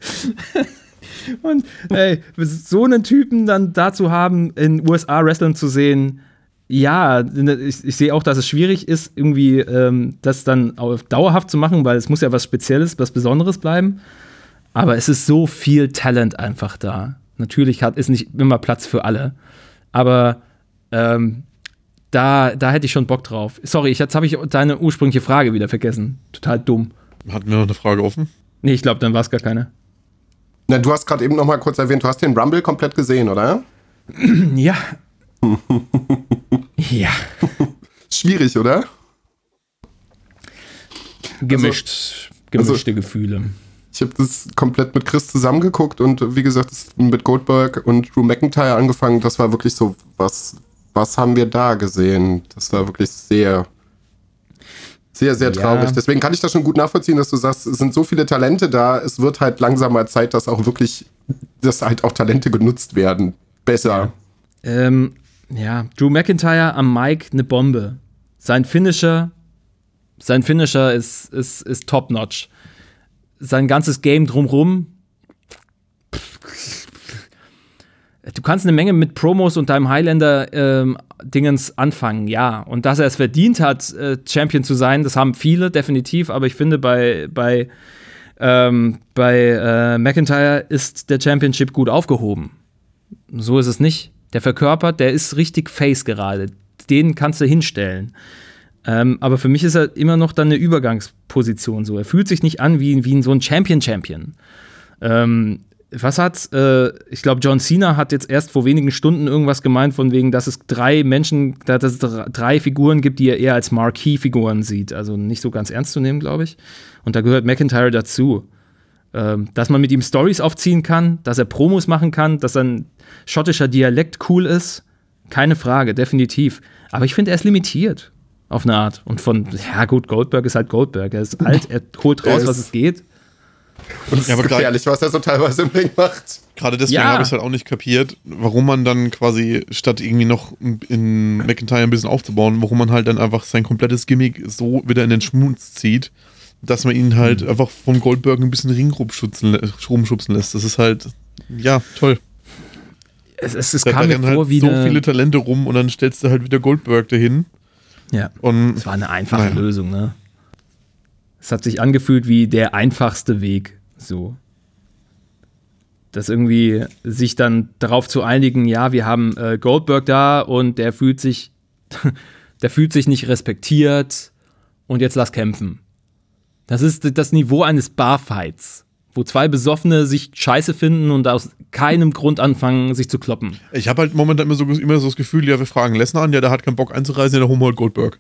Und ey, so einen Typen dann dazu haben, in U S A Wrestling zu sehen, ja, ich, ich sehe auch, dass es schwierig ist, irgendwie ähm, das dann auf dauerhaft zu machen, weil es muss ja was Spezielles, was Besonderes bleiben. Aber es ist so viel Talent einfach da. Natürlich hat, ist nicht immer Platz für alle. Aber ähm, da, da hätte ich schon Bock drauf. Sorry, ich, jetzt habe ich deine ursprüngliche Frage wieder vergessen. Total dumm. Hatten wir noch eine Frage offen? Nee, ich glaube, dann war es gar keine. Na, du hast gerade eben noch mal kurz erwähnt, du hast den Rumble komplett gesehen, oder? Ja. Ja. Schwierig, oder? Gemischt. Also, gemischte also, Gefühle. Ich habe das komplett mit Chris zusammengeguckt und wie gesagt, mit Goldberg und Drew McIntyre angefangen. Das war wirklich so, was, was haben wir da gesehen? Das war wirklich sehr, sehr, sehr traurig. Ja. Deswegen kann ich das schon gut nachvollziehen, dass du sagst, es sind so viele Talente da. Es wird halt langsam mal Zeit, dass auch wirklich, dass halt auch Talente genutzt werden. Besser. Ja. Ähm, Ja, Drew McIntyre am Mic eine Bombe. Sein Finisher, sein Finisher ist, ist, ist top-notch. Sein ganzes Game drumrum. Du kannst eine Menge mit Promos und deinem Highlander-Dingens ähm, anfangen, ja. Und dass er es verdient hat, äh, Champion zu sein, das haben viele, definitiv. Aber ich finde, bei, bei, ähm, bei äh, McIntyre ist der Championship gut aufgehoben. So ist es nicht. Der verkörpert, der ist richtig Face gerade. Den kannst du hinstellen. Ähm, aber für mich ist er immer noch dann eine Übergangsposition so. Er fühlt sich nicht an wie, wie so ein Champion-Champion. Ähm, was hat, äh, ich glaube, John Cena hat jetzt erst vor wenigen Stunden irgendwas gemeint, von wegen, dass es drei Menschen, dass es drei Figuren gibt, die er eher als Marquee-Figuren sieht. Also nicht so ganz ernst zu nehmen, glaube ich. Und da gehört McIntyre dazu. Ähm, dass man mit ihm Storys aufziehen kann, dass er Promos machen kann, dass ein schottischer Dialekt cool ist, keine Frage, definitiv. Aber ich finde, er ist limitiert auf eine Art. Und von, ja gut, Goldberg ist halt Goldberg. Er ist alt, er holt raus, was es geht. Und es ja, ist gefährlich, was er so teilweise im Ring macht. Gerade deswegen ja. habe ich es halt auch nicht kapiert, warum man dann quasi, statt irgendwie noch in McIntyre ein bisschen aufzubauen, warum man halt dann einfach sein komplettes Gimmick so wieder in den Schmutz zieht, dass man ihn halt mhm. einfach vom Goldberg ein bisschen Ring rumschubsen lässt. Das ist halt, ja, toll. Es, es, es da kam mir vor halt wie so eine... viele Talente rum und dann stellst du halt wieder Goldberg dahin. Ja, und es war eine einfache naja. Lösung, ne? Es hat sich angefühlt wie der einfachste Weg, so. Das irgendwie sich dann darauf zu einigen, ja, wir haben äh, Goldberg da und der fühlt sich, der fühlt sich nicht respektiert und jetzt lass kämpfen. Das ist das Niveau eines Barfights, wo zwei Besoffene sich scheiße finden und aus keinem Grund anfangen, sich zu kloppen. Ich habe halt momentan immer so, immer so das Gefühl, ja, wir fragen Lesnar an, ja, der hat keinen Bock einzureisen, ja, der holen wir halt Goldberg.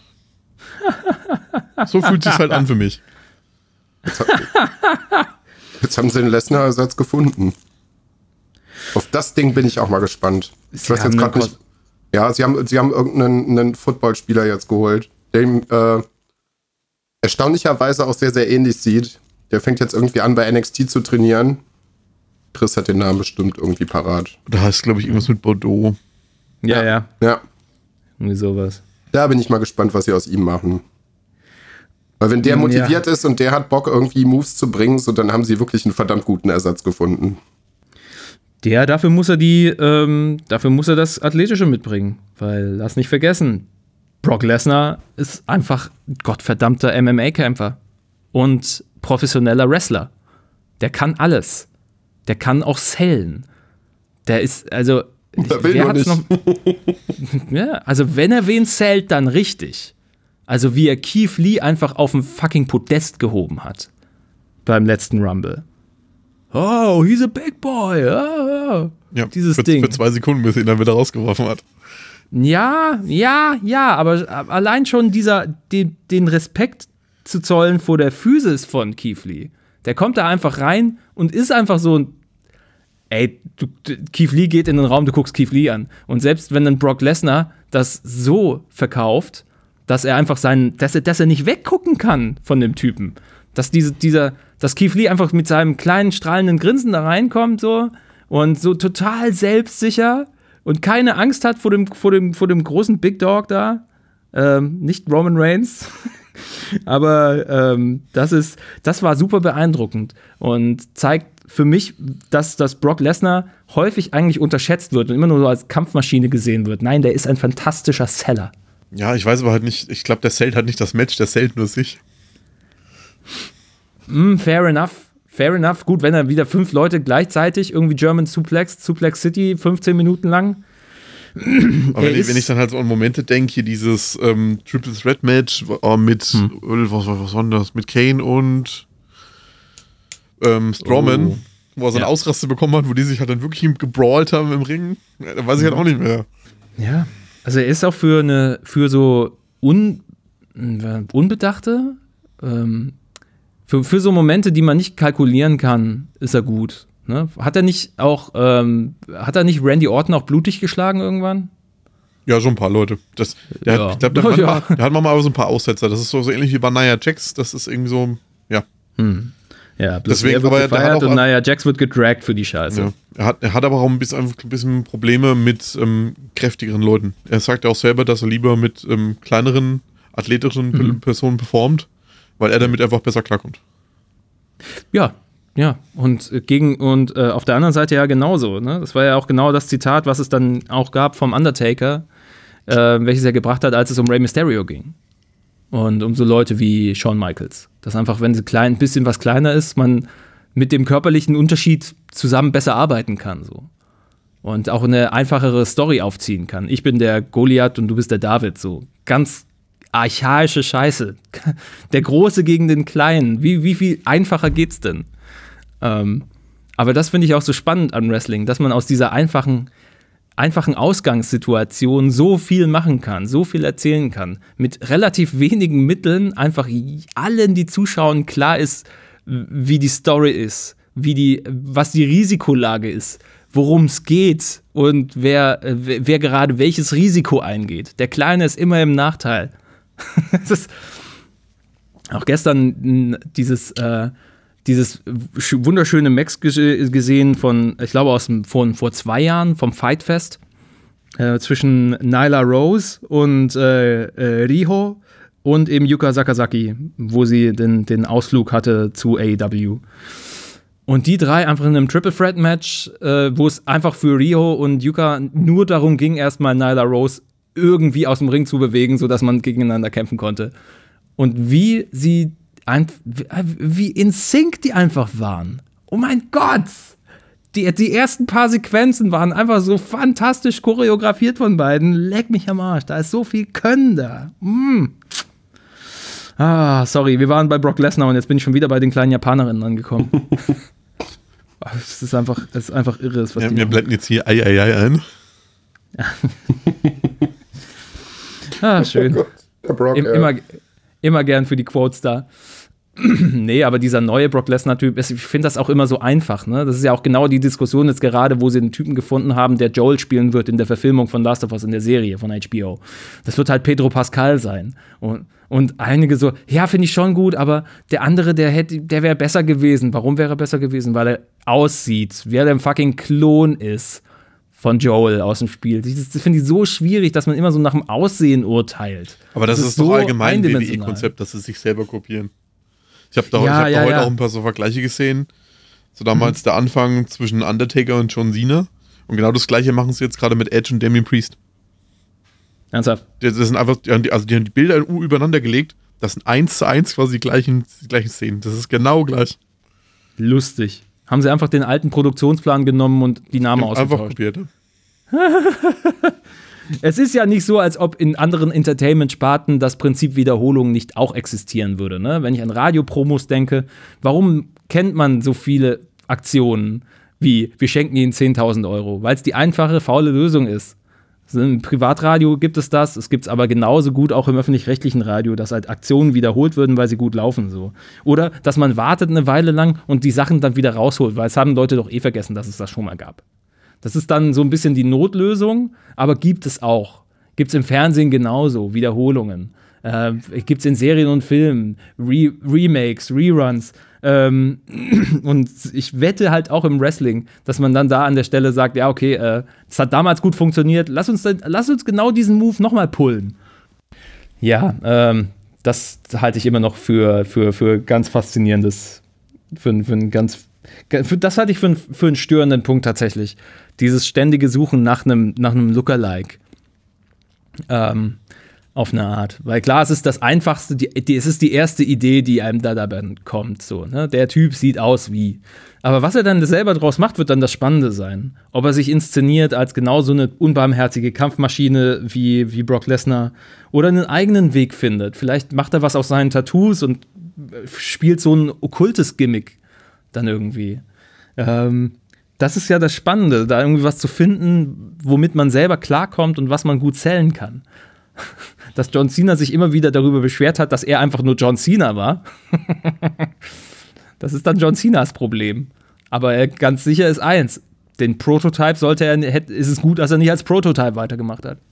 So fühlt sich's halt an für mich. Jetzt, jetzt haben sie den Lesnar-Ersatz gefunden. Auf das Ding bin ich auch mal gespannt. Ich Sie weiß jetzt gerade nicht. Ja, sie haben, sie haben irgendeinen einen Footballspieler jetzt geholt, der ihm äh, erstaunlicherweise auch sehr, sehr ähnlich sieht. Der fängt jetzt irgendwie an, bei N X T zu trainieren. Chris hat den Namen bestimmt irgendwie parat. Da heißt, glaube ich, irgendwas mit Bordeaux. Ja, ja. Ja. Irgendwie sowas. Da bin ich mal gespannt, was sie aus ihm machen. Weil wenn der motiviert ja. ist und der hat Bock, irgendwie Moves zu bringen, so dann haben sie wirklich einen verdammt guten Ersatz gefunden. Der, dafür muss er die, ähm, dafür muss er das Athletische mitbringen. Weil, lass nicht vergessen, Brock Lesnar ist einfach gottverdammter M M A-Kämpfer. Und professioneller Wrestler. Der kann alles. Der kann auch sellen. Der ist, also, Der will wer nur hat's nicht. noch? Ja, also wenn er wen zählt, dann richtig. Also wie er Keith Lee einfach auf ein fucking Podest gehoben hat. Beim letzten Rumble. oh, he's a big boy. Oh. Ja, Dieses für, Ding. für zwei Sekunden, bis er ihn dann wieder rausgeworfen hat. Ja, ja, ja, aber allein schon dieser, den, den Respekt zu zollen vor der Physis von Keith Lee. Der kommt da einfach rein und ist einfach so ein, ey, du, Keith Lee geht in den Raum, du guckst Keith Lee an. Und selbst wenn dann Brock Lesnar das so verkauft, dass er einfach seinen, dass er, dass er nicht weggucken kann von dem Typen. Dass diese, dieser, dass Keith Lee einfach mit seinem kleinen, strahlenden Grinsen da reinkommt, so, und so total selbstsicher und keine Angst hat vor dem, vor dem, vor dem großen Big Dog da. Ähm, nicht Roman Reigns. Aber ähm, das ist, das war super beeindruckend und zeigt für mich, dass, dass Brock Lesnar häufig eigentlich unterschätzt wird und immer nur so als Kampfmaschine gesehen wird. Nein, der ist ein fantastischer Seller. Ja, ich weiß aber halt nicht, ich glaube, der sellt halt nicht das Match, der sellt nur sich. Mm, fair enough. Fair enough. Gut, wenn er wieder fünf Leute gleichzeitig irgendwie German Suplex, Suplex City, fünfzehn Minuten lang. Aber wenn ich, wenn ich dann halt so an Momente denke, hier dieses ähm, Triple Threat Match äh, mit, hm. was, was war das, mit Kane und ähm, Strowman, oh. wo er so eine ja. Ausraste bekommen hat, wo die sich halt dann wirklich gebrawlt haben im Ring, da weiß ich halt auch nicht mehr. Ja, also er ist auch für eine, für so un, Unbedachte, ähm, für, für so Momente, die man nicht kalkulieren kann, ist er gut. Ne? Hat er nicht auch, ähm, hat er nicht Randy Orton auch blutig geschlagen irgendwann? Ja, schon ein paar Leute. Das, der, ja. hat, ich glaub, der, ja. hat, der hat manchmal aber so ein paar Aussetzer. Das ist so, so ähnlich wie bei Nia Jax. Das ist irgendwie so, ja. Hm. Ja, bloß deswegen, er wird aber gefeiert der hat auch, und Nia Jax wird gedragt für die Scheiße. Ja. Er, hat, er hat aber auch ein bisschen, ein bisschen Probleme mit ähm, kräftigeren Leuten. Er sagt ja auch selber, dass er lieber mit ähm, kleineren, athletischen mhm. Personen performt, weil er damit einfach besser klarkommt. Ja, ja, und gegen und äh, auf der anderen Seite ja genauso. Ne? Das war ja auch genau das Zitat, was es dann auch gab vom Undertaker, äh, welches er gebracht hat, als es um Rey Mysterio ging. Und um so Leute wie Shawn Michaels. Dass einfach, wenn sie klein, ein bisschen was kleiner ist, man mit dem körperlichen Unterschied zusammen besser arbeiten kann. So. Und auch eine einfachere Story aufziehen kann. Ich bin der Goliath und du bist der David. So ganz archaische Scheiße. Der Große gegen den Kleinen. Wie, wie viel einfacher geht's denn? Ähm, aber das finde ich auch so spannend an Wrestling, dass man aus dieser einfachen, einfachen Ausgangssituation so viel machen kann, so viel erzählen kann. Mit relativ wenigen Mitteln einfach allen, die zuschauen, klar ist, wie die Story ist, wie die, was die Risikolage ist, worum es geht und wer, wer gerade welches Risiko eingeht. Der Kleine ist immer im Nachteil. Das ist auch gestern dieses, äh, dieses wunderschöne Match gesehen von, ich glaube, aus dem, von vor zwei Jahren vom Fight Fest äh, zwischen Nyla Rose und äh, äh, Riho und eben Yuka Sakazaki, wo sie den, den Ausflug hatte zu A E W. Und die drei einfach in einem Triple Threat Match, äh, wo es einfach für Riho und Yuka nur darum ging, erstmal Nyla Rose irgendwie aus dem Ring zu bewegen, sodass man gegeneinander kämpfen konnte. Und wie sie, ein, wie in Sync die einfach waren. Oh mein Gott! Die, die ersten paar Sequenzen waren einfach so fantastisch choreografiert von beiden. Leck mich am Arsch, da ist so viel Können da. Mm. Ah, sorry, wir waren bei Brock Lesnar und jetzt bin ich schon wieder bei den kleinen Japanerinnen angekommen. Es ist einfach, es ist einfach irre. Was ja, die wir machen. blenden jetzt hier Ei, Ei, Ei ein. Ah, schön. Oh Gott, Brock, Im, ja. immer, immer gern für die Quotes da. Nee, aber dieser neue Brock Lesnar-Typ, ich finde das auch immer so einfach. Ne? Das ist ja auch genau die Diskussion jetzt gerade, wo sie einen Typen gefunden haben, der Joel spielen wird in der Verfilmung von Last of Us in der Serie von H B O. Das wird halt Pedro Pascal sein. Und, und einige so, ja, finde ich schon gut, aber der andere, der hätte, der wäre besser gewesen. Warum wäre er besser gewesen? Weil er aussieht, wer der fucking Klon ist von Joel aus dem Spiel. Das, das finde ich so schwierig, dass man immer so nach dem Aussehen urteilt. Aber das, das ist, ist doch so allgemein W W E-Konzept, dass sie sich selber kopieren. Ich habe da, ja, hab ja, da heute ja. auch ein paar so Vergleiche gesehen. So damals mhm. der Anfang zwischen Undertaker und John Cena. Und genau das Gleiche machen sie jetzt gerade mit Edge und Damien Priest. Ernsthaft? Das sind einfach, also die haben die Bilder übereinander gelegt. Das sind eins zu eins quasi die gleichen, die gleichen Szenen. Das ist genau gleich. Lustig. Haben sie einfach den alten Produktionsplan genommen und die Namen ausgetauscht. Einfach kopiert. Es ist ja nicht so, als ob in anderen Entertainment-Sparten das Prinzip Wiederholung nicht auch existieren würde. Ne? Wenn ich an Radiopromos denke, warum kennt man so viele Aktionen wie wir schenken ihnen zehntausend Euro, weil es die einfache, faule Lösung ist. Im Privatradio gibt es das, es gibt es aber genauso gut auch im öffentlich-rechtlichen Radio, dass halt Aktionen wiederholt würden, weil sie gut laufen. So. Oder dass man wartet eine Weile lang und die Sachen dann wieder rausholt, weil es haben Leute doch eh vergessen, dass es das schon mal gab. Das ist dann so ein bisschen die Notlösung, aber gibt es auch. Gibt es im Fernsehen genauso, Wiederholungen. Äh, gibt es in Serien und Filmen, Re- Remakes, Reruns. Ähm, und ich wette halt auch im Wrestling, dass man dann da an der Stelle sagt, ja okay, äh, das hat damals gut funktioniert, lass uns, dann, lass uns genau diesen Move nochmal pullen. Ja, ähm, das halte ich immer noch für, für, für ganz faszinierendes, für, für ein ganz, für, das halte ich für, für einen störenden Punkt tatsächlich. Dieses ständige Suchen nach einem, nach einem Lookalike. Ähm, Auf eine Art. Weil klar, es ist das Einfachste, die, die, es ist die erste Idee, die einem da dabei kommt. So, ne? Der Typ sieht aus wie. Aber was er dann selber draus macht, wird dann das Spannende sein. Ob er sich inszeniert als genau so eine unbarmherzige Kampfmaschine wie, wie Brock Lesnar oder einen eigenen Weg findet. Vielleicht macht er was aus seinen Tattoos und spielt so ein okkultes Gimmick dann irgendwie. Ähm, das ist ja das Spannende, da irgendwie was zu finden, womit man selber klarkommt und was man gut zählen kann. Dass John Cena sich immer wieder darüber beschwert hat, dass er einfach nur John Cena war. Das ist dann John Cenas Problem. Aber er ganz sicher ist eins: Den Prototype sollte er, ist es gut, dass er nicht als Prototype weitergemacht hat.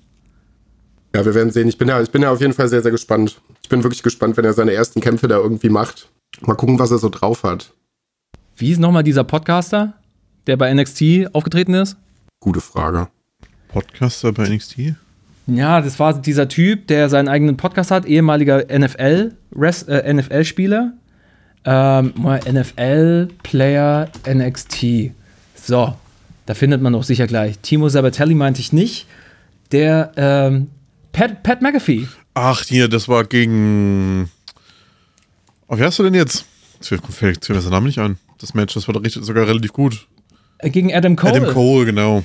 Ja, wir werden sehen. Ich bin ja, ich bin ja auf jeden Fall sehr, sehr gespannt. Ich bin wirklich gespannt, wenn er seine ersten Kämpfe da irgendwie macht. Mal gucken, was er so drauf hat. Wie ist nochmal dieser Podcaster, der bei N X T aufgetreten ist? Gute Frage. Podcaster bei N X T? Ja, das war dieser Typ, der seinen eigenen Podcast hat, ehemaliger N F L, Rest, äh, N F L-Spieler. Ähm, mal N F L-Player N X T. So, da findet man doch sicher gleich. Timo Sabatelli meinte ich nicht. Der, ähm, Pat, Pat McAfee. Ach, hier, das war gegen. Oh, wie hast du denn jetzt? Jetzt fällt mir der Name nicht ein. Das Match, das war doch richtig, sogar relativ gut. Äh, gegen Adam Cole. Adam Cole, genau.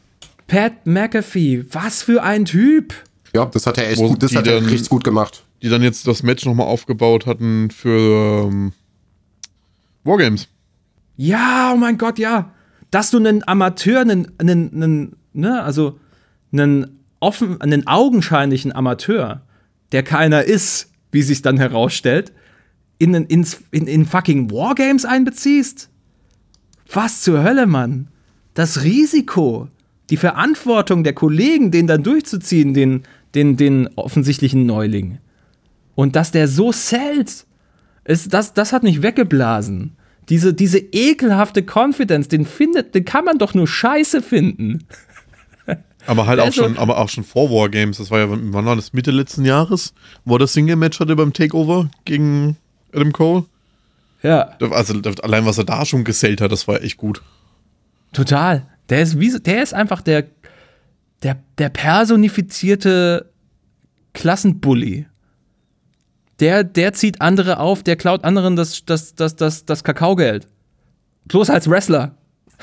Pat McAfee, was für ein Typ. Ja, das hat er echt Wo gut, das die hat er dann- richtig gut gemacht. Die dann jetzt das Match nochmal aufgebaut hatten für ähm, Wargames. Ja, oh mein Gott, ja. Dass du einen Amateur, einen, einen, einen ne, also einen offen, einen augenscheinlichen Amateur, der keiner ist, wie sich dann herausstellt, in, ins, in, in fucking Wargames einbeziehst? Was zur Hölle, Mann? Das Risiko, die Verantwortung der Kollegen, den dann durchzuziehen, den, den, den offensichtlichen Neuling. Und dass der so sellt, ist, das, das hat mich weggeblasen. Diese, diese ekelhafte Confidence, den findet, den kann man doch nur scheiße finden. Aber halt auch Also- schon, aber auch schon vor Wargames. Das war ja, wann war das? Mitte letzten Jahres, wo er das Single-Match hatte beim Takeover gegen Adam Cole. Ja, Also allein, was er da schon gesellt hat, das war echt gut. total. Der ist, wie, der ist einfach der, der, der personifizierte Klassenbully. Der, der zieht andere auf, der klaut anderen das, das, das, das, das Kakaogeld. Bloß als Wrestler.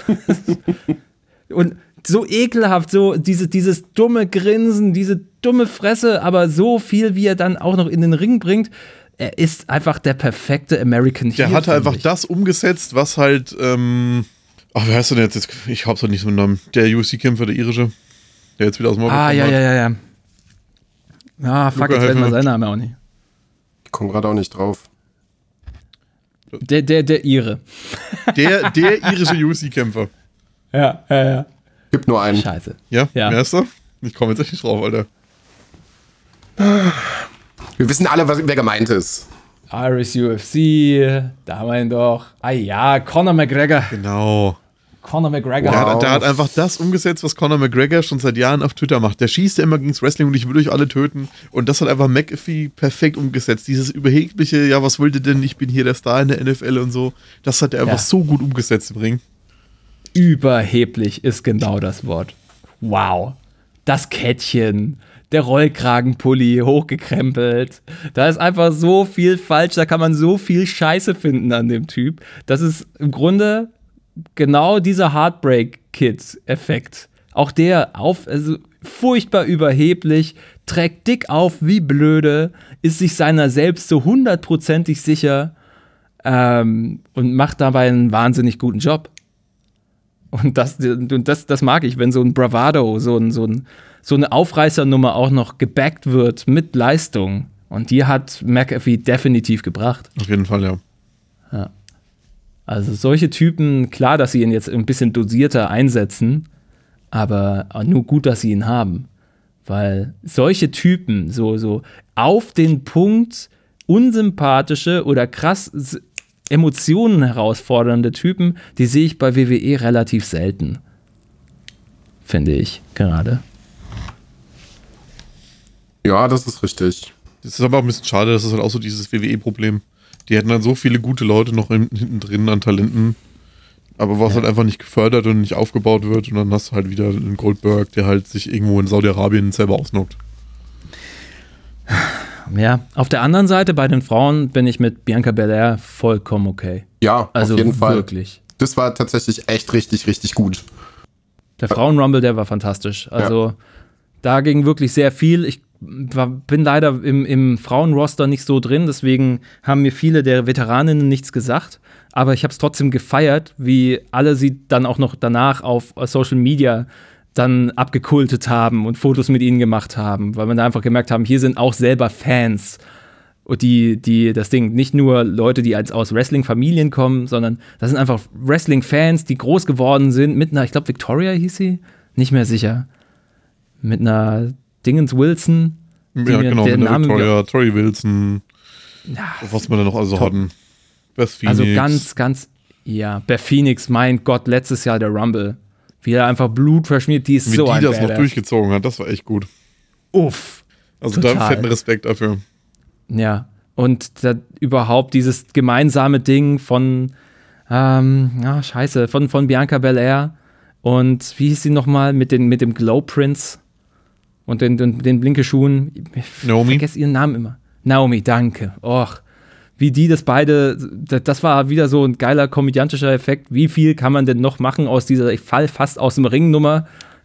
Und so ekelhaft, so diese, dieses dumme Grinsen, diese dumme Fresse, aber so viel, wie er dann auch noch in den Ring bringt. Er ist einfach der perfekte American Heel. Der hatte finde einfach ich. das umgesetzt, was halt, ähm, ach, wer heißt denn jetzt? Ich hab's doch nicht so mit Namen. Der U F C-Kämpfer, der irische, der jetzt wieder aus dem Mauer Ah, ja, hat. ja, ja, ja. Ah, fuck, Luca, jetzt fällt helf mir mir. sein Name auch nicht. Ich komme gerade auch nicht drauf. Der, der, der Ire. Der, der irische U F C-Kämpfer. Ja, ja, ja. Gibt nur einen. Scheiße. Ja? Ja. Wer ist er? Ich komme jetzt echt nicht drauf, Alter. Wir wissen alle, was, wer gemeint ist. Irish U F C, da haben wir ihn doch. Ah ja, Conor McGregor. Genau. Conor McGregor. Der, Wow. hat, der hat einfach das umgesetzt, was Conor McGregor schon seit Jahren auf Twitter macht. Der schießt ja immer gegen das Wrestling und ich will euch alle töten. Und das hat einfach McAfee perfekt umgesetzt. Dieses überhebliche, ja, was wollt ihr denn? Ich bin hier der Star in der N F L und so. Das hat er einfach Ja. so gut umgesetzt im Ring. Überheblich ist genau das Wort. Wow. Das Kettchen, der Rollkragenpulli hochgekrempelt. Da ist einfach so viel falsch, da kann man so viel Scheiße finden an dem Typ. Das ist im Grunde genau dieser Heartbreak-Kid-Effekt. Auch der auf, also furchtbar überheblich, trägt dick auf wie blöde, ist sich seiner selbst so hundertprozentig sicher. ähm, und macht dabei einen wahnsinnig guten Job. Und das, und das, das mag ich, wenn so ein Bravado, so, ein, so, ein, so eine Aufreißernummer auch noch gebackt wird mit Leistung. Und die hat McAfee definitiv gebracht. Auf jeden Fall, ja. Ja. Also solche Typen, klar, dass sie ihn jetzt ein bisschen dosierter einsetzen, aber nur gut, dass sie ihn haben. Weil solche Typen, so, so auf den Punkt unsympathische oder krass Emotionen herausfordernde Typen, die sehe ich bei W W E relativ selten. Finde ich gerade. Ja, das ist richtig. Das ist aber auch ein bisschen schade, das ist halt auch so dieses W W E-Problem. Die hätten dann so viele gute Leute noch hinten drin an Talenten, aber was ja. halt einfach nicht gefördert und nicht aufgebaut wird und dann hast du halt wieder einen Goldberg, der halt sich irgendwo in Saudi-Arabien selber ausnockt. Ja, auf der anderen Seite bei den Frauen bin ich mit Bianca Belair vollkommen okay. Ja, also auf jeden Fall. Wirklich. Das war tatsächlich echt richtig, richtig gut. Der Frauen-Rumble, der war fantastisch. Also ja. da ging wirklich sehr viel. Ich war, bin leider im, im Frauenroster nicht so drin, deswegen haben mir viele der Veteraninnen nichts gesagt. Aber ich habe es trotzdem gefeiert, wie alle sie dann auch noch danach auf Social Media dann abgekultet haben und Fotos mit ihnen gemacht haben, weil man da einfach gemerkt haben, hier sind auch selber Fans, die, die das Ding, nicht nur Leute, die als aus Wrestling-Familien kommen, sondern das sind einfach Wrestling-Fans, die groß geworden sind mit einer, ich glaube Victoria hieß sie, nicht mehr sicher, mit einer Dingens Wilson. Ja, genau, mit einer Victoria, Tori Wilson, ja, was wir da noch also top. hatten. Beth Phoenix. Also ganz, ganz, ja, Beth Phoenix, mein Gott, letztes Jahr der Rumble. Wie er einfach Blut verschmiert, die ist Wie so die ein das Badass. noch durchgezogen hat, das war echt gut. Uff. Also total. Da fetten Respekt dafür. Ja, und da, überhaupt dieses gemeinsame Ding von, ähm, ja, scheiße, von, von Bianca Belair und wie hieß sie nochmal mit, den, mit dem Glow Prince und den, den, den Blinke-Schuhen. Ich Naomi. vergesse ihren Namen immer. Naomi, danke. Och. Wie die das beide, das war wieder so ein geiler komödiantischer Effekt. Wie viel kann man denn noch machen aus dieser, ich fall fast aus dem Ring-Nummer?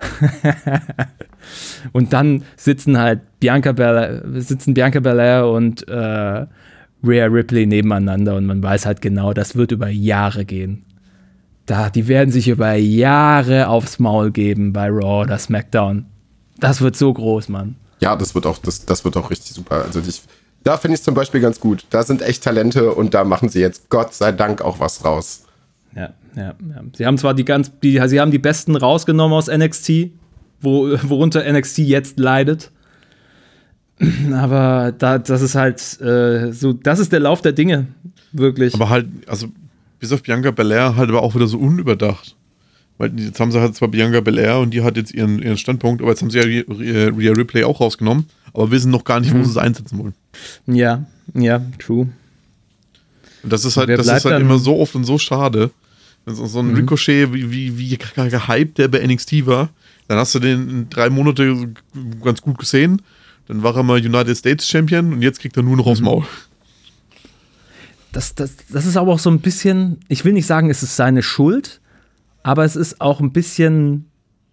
Und dann sitzen halt Bianca Belair, sitzen Bianca Belair und äh, Rhea Ripley nebeneinander und man weiß halt genau, das wird über Jahre gehen. Da, die werden sich über Jahre aufs Maul geben bei Raw oder SmackDown. Das wird so groß, Mann. Ja, das wird auch, das, das wird auch richtig super. Also ich Da finde ich es zum Beispiel ganz gut. Da sind echt Talente und da machen sie jetzt Gott sei Dank auch was raus. Ja, ja, ja. Sie haben zwar die ganz, die, sie haben die Besten rausgenommen aus N X T, wo, worunter N X T jetzt leidet. Aber da, das ist halt äh, so, das ist der Lauf der Dinge, wirklich. Aber halt, also bis auf Bianca Belair halt aber auch wieder so unüberdacht. Weil jetzt haben sie halt zwar Bianca Belair und die hat jetzt ihren, ihren Standpunkt, aber jetzt haben sie ja Rhea Ripley auch rausgenommen, aber wissen noch gar nicht, wo mhm. sie es einsetzen wollen. Ja, ja, true. Und das ist halt, das ist halt immer so oft und so schade. So, so ein mhm. Ricochet, wie, wie, wie gehypt der bei N X T war, dann hast du den in drei Monate ganz gut gesehen, dann war er mal United States Champion und jetzt kriegt er nur noch mhm. aufs Maul. Das, das, das ist aber auch so ein bisschen, ich will nicht sagen, es ist seine Schuld, aber es ist auch ein bisschen,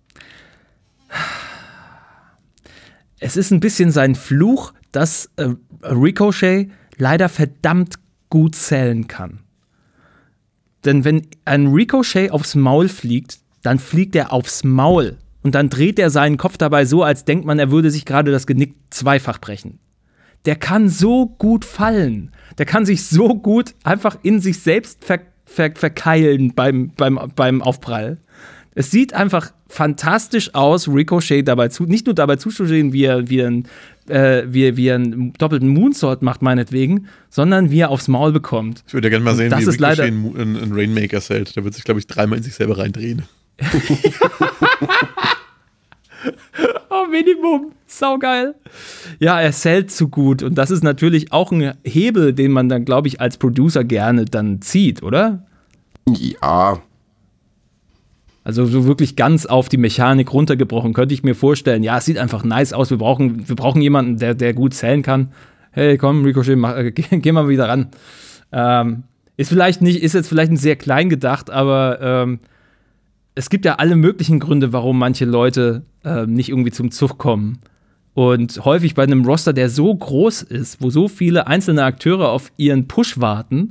es ist ein bisschen sein Fluch, dass äh, Ricochet leider verdammt gut zählen kann. Denn wenn ein Ricochet aufs Maul fliegt, dann fliegt er aufs Maul. Und dann dreht er seinen Kopf dabei so, als denkt man, er würde sich gerade das Genick zweifach brechen. Der kann so gut fallen. Der kann sich so gut einfach in sich selbst ver- ver- verkeilen beim, beim, beim Aufprall. Es sieht einfach fantastisch aus, Ricochet dabei zu, nicht nur dabei zuzusehen, wie er, wie, er, äh, wie, wie er einen doppelten Moonsault macht, meinetwegen, sondern wie er aufs Maul bekommt. Ich würde ja gerne mal sehen, wie Ricochet einen, einen Rainmaker zählt. Der wird sich, glaube ich, dreimal in sich selber reindrehen. Oh, Minimum. Saugeil. Ja, er zählt zu gut. Und das ist natürlich auch ein Hebel, den man dann, glaube ich, als Producer gerne dann zieht, oder? Ja. Also so wirklich ganz auf die Mechanik runtergebrochen, könnte ich mir vorstellen. Ja, es sieht einfach nice aus. Wir brauchen, wir brauchen jemanden, der, der gut zählen kann. Hey, komm, Ricochet, mach, äh, geh, geh mal wieder ran. Ähm, ist vielleicht nicht, ist jetzt vielleicht ein sehr klein gedacht, aber ähm, es gibt ja alle möglichen Gründe, warum manche Leute äh, nicht irgendwie zum Zug kommen. Und häufig bei einem Roster, der so groß ist, wo so viele einzelne Akteure auf ihren Push warten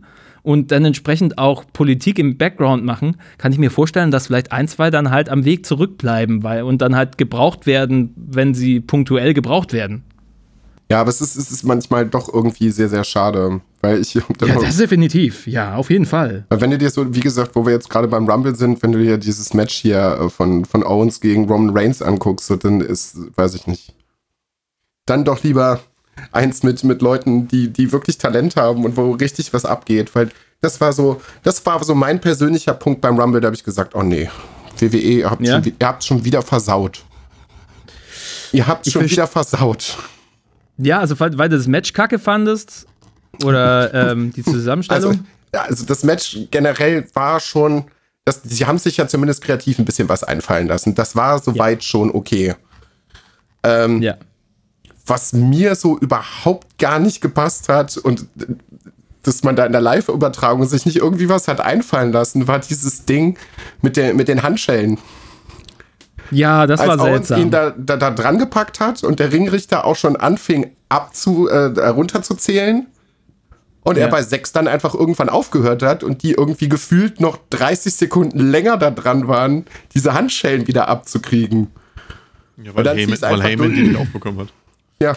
und dann entsprechend auch Politik im Background machen, kann ich mir vorstellen, dass vielleicht ein, zwei dann halt am Weg zurückbleiben weil, und dann halt gebraucht werden, wenn sie punktuell gebraucht werden. Ja, aber es ist, es ist manchmal doch irgendwie sehr, sehr schade. Weil ich. Ja, das ist definitiv. Ja, auf jeden Fall. Weil wenn du dir so, wie gesagt, wo wir jetzt gerade beim Rumble sind, wenn du dir dieses Match hier von, von Owens gegen Roman Reigns anguckst, so, dann ist, weiß ich nicht. Dann doch lieber eins mit, mit Leuten, die, die wirklich Talent haben und wo richtig was abgeht. Weil das war so, das war so mein persönlicher Punkt beim Rumble, da habe ich gesagt, oh nee, W W E, ihr habt, ja? schon, ihr habt schon wieder versaut. Ihr habt ich schon wieder versaut. Ja, also weil, weil du das Match kacke fandest oder ähm, die Zusammenstellung? Also, ja, also das Match generell war schon, das, sie haben sich ja zumindest kreativ ein bisschen was einfallen lassen. Das war soweit ja. schon okay. Ähm, ja. Was mir so überhaupt gar nicht gepasst hat und dass man da in der Live-Übertragung sich nicht irgendwie was hat einfallen lassen, war dieses Ding mit, der, mit den Handschellen. Ja, das Als war Owens seltsam. ihn da, da, da dran gepackt hat und der Ringrichter auch schon anfing, abzu, äh, runterzuzählen und ja. er bei sechs dann einfach irgendwann aufgehört hat und die irgendwie gefühlt noch dreißig Sekunden länger da dran waren, diese Handschellen wieder abzukriegen. Ja, weil Heyman, weil Heyman die nicht aufbekommen hat. Ja.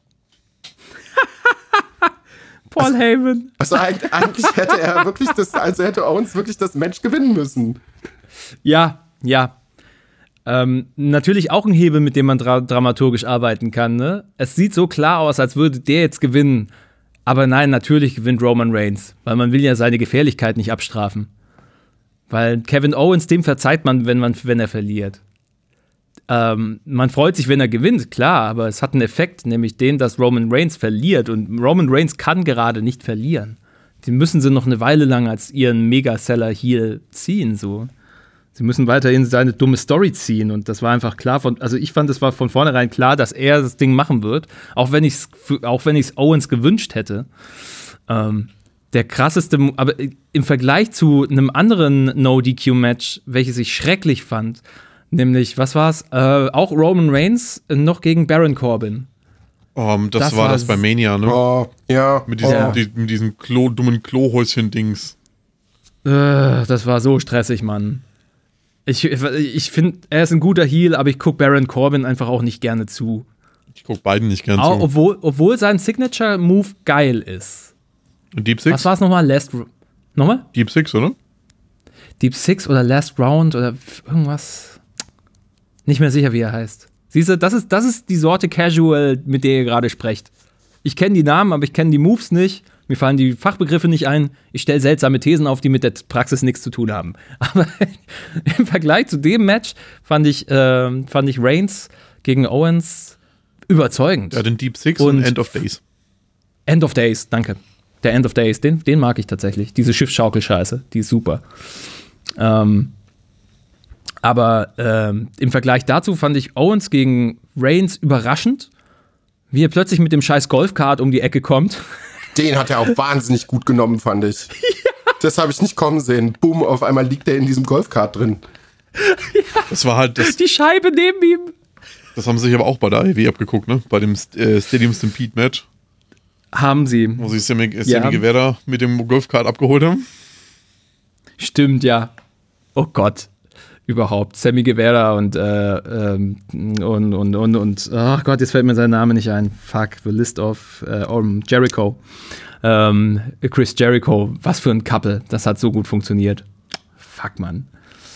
Paul also, Heyman. Also eigentlich, eigentlich hätte er wirklich das, also hätte Owens wirklich das Match gewinnen müssen. Ja, ja. Ähm, natürlich auch ein Hebel, mit dem man dra- dramaturgisch arbeiten kann. Ne? Es sieht so klar aus, als würde der jetzt gewinnen. Aber nein, natürlich gewinnt Roman Reigns, weil man will ja seine Gefährlichkeit nicht abstrafen. Weil Kevin Owens, dem verzeiht man, wenn, man, wenn er verliert. Ähm, man freut sich, wenn er gewinnt, klar, aber es hat einen Effekt, nämlich den, dass Roman Reigns verliert. Und Roman Reigns kann gerade nicht verlieren. Die müssen sie noch eine Weile lang als ihren Megaseller-Heel ziehen, so. Sie müssen weiterhin seine dumme Story ziehen und das war einfach klar von, also ich fand, es war von vornherein klar, dass er das Ding machen wird, auch wenn ich es auch wenn ich es Owens gewünscht hätte. Ähm, der krasseste, aber im Vergleich zu einem anderen No-D Q-Match, welches ich schrecklich fand, nämlich, was war's? Äh, auch Roman Reigns noch gegen Baron Corbin. Um, das, das war das bei Mania, ne? Oh, ja. Mit diesem, oh. die, mit diesem Klo, dummen Klohäuschen-Dings. Äh, das war so stressig, Mann. Ich, ich finde, er ist ein guter Heel, aber ich gucke Baron Corbin einfach auch nicht gerne zu. Ich gucke beiden nicht gerne auch, zu. Obwohl, obwohl sein Signature-Move geil ist. Und Deep Six? Was war es nochmal? Last Nochmal? Deep Six, oder? Deep Six oder Last Round oder irgendwas. Nicht mehr sicher, wie er heißt. Siehst du, das ist, das ist die Sorte Casual, mit der ihr gerade sprecht. Ich kenne die Namen, aber ich kenne die Moves nicht. Mir fallen die Fachbegriffe nicht ein. Ich stelle seltsame Thesen auf, die mit der Praxis nichts zu tun haben. Aber im Vergleich zu dem Match fand ich, äh, fand ich Reigns gegen Owens überzeugend. Ja, den Deep Six und, und End of Days. End of Days, danke. Der End of Days, den, den mag ich tatsächlich. Diese Schiffsschaukel-Scheiße, die ist super. Ähm, aber ähm, im Vergleich dazu fand ich Owens gegen Reigns überraschend, wie er plötzlich mit dem scheiß Golfkart um die Ecke kommt. Den hat er auch wahnsinnig gut genommen, fand ich. Ja. Das habe ich nicht kommen sehen. Boom, auf einmal liegt er in diesem Golfkart drin. Ja. Das war halt das. Die Scheibe neben ihm. Das haben sie sich aber auch bei der A E W abgeguckt, ne? Bei dem äh, Stadium Stampede Match. Haben sie. Wo sie Sammy, Sammy ja. Guevara mit dem Golfkart abgeholt haben. Stimmt, ja. Oh Gott. Überhaupt. Sammy Guevara und, äh, ähm, und, und, und, und, ach Gott, jetzt fällt mir sein Name nicht ein. Fuck, the list of äh, um, Jericho. Ähm, Chris Jericho, was für ein Couple. Das hat so gut funktioniert. Fuck, Mann.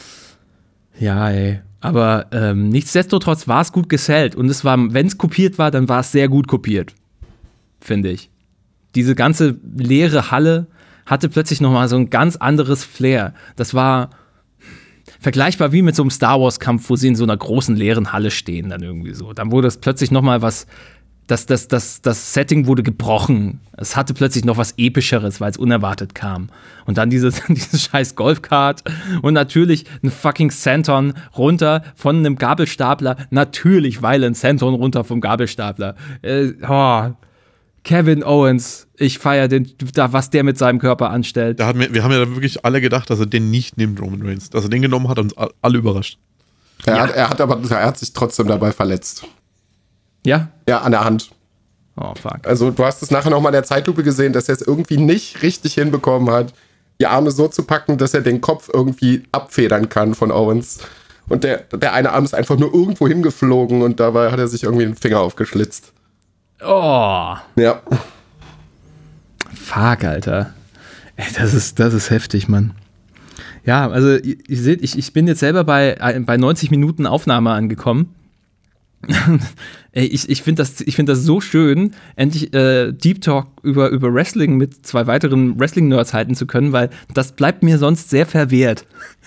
Ja, ey. Aber ähm, nichtsdestotrotz war es gut gesellt. Und es war, wenn es kopiert war, dann war es sehr gut kopiert. Finde ich. Diese ganze leere Halle hatte plötzlich nochmal so ein ganz anderes Flair. Das war vergleichbar wie mit so einem Star Wars-Kampf, wo sie in so einer großen leeren Halle stehen, dann irgendwie so. Dann wurde es plötzlich nochmal was, das, das, das, das Setting wurde gebrochen. Es hatte plötzlich noch was Epischeres, weil es unerwartet kam. Und dann dieses, dieses scheiß Golfkart und natürlich ein fucking Senton runter von einem Gabelstapler. Natürlich Violent Senton runter vom Gabelstapler. Äh, oh. Kevin Owens, ich feiere den, da, was der mit seinem Körper anstellt. Da hat mir, wir haben ja wirklich alle gedacht, dass er den nicht nimmt, Roman Reigns. Dass er den genommen hat, uns alle überrascht. Er, ja. hat, er hat aber er hat sich trotzdem dabei verletzt. Ja? Ja, an der Hand. Oh, fuck. Also du hast es nachher nochmal in der Zeitlupe gesehen, dass er es irgendwie nicht richtig hinbekommen hat, die Arme so zu packen, dass er den Kopf irgendwie abfedern kann von Owens. Und der, der eine Arm ist einfach nur irgendwo hingeflogen und dabei hat er sich irgendwie den Finger aufgeschlitzt. Oh. Ja. Fuck, Alter. Ey, das ist, das ist heftig, Mann. Ja, also ihr, ihr seht, ich, ich bin jetzt selber bei, bei neunzig Minuten Aufnahme angekommen. Ey, ich, ich finde das, ich find das so schön, endlich äh, Deep Talk über, über Wrestling mit zwei weiteren Wrestling-Nerds halten zu können, weil das bleibt mir sonst sehr verwehrt.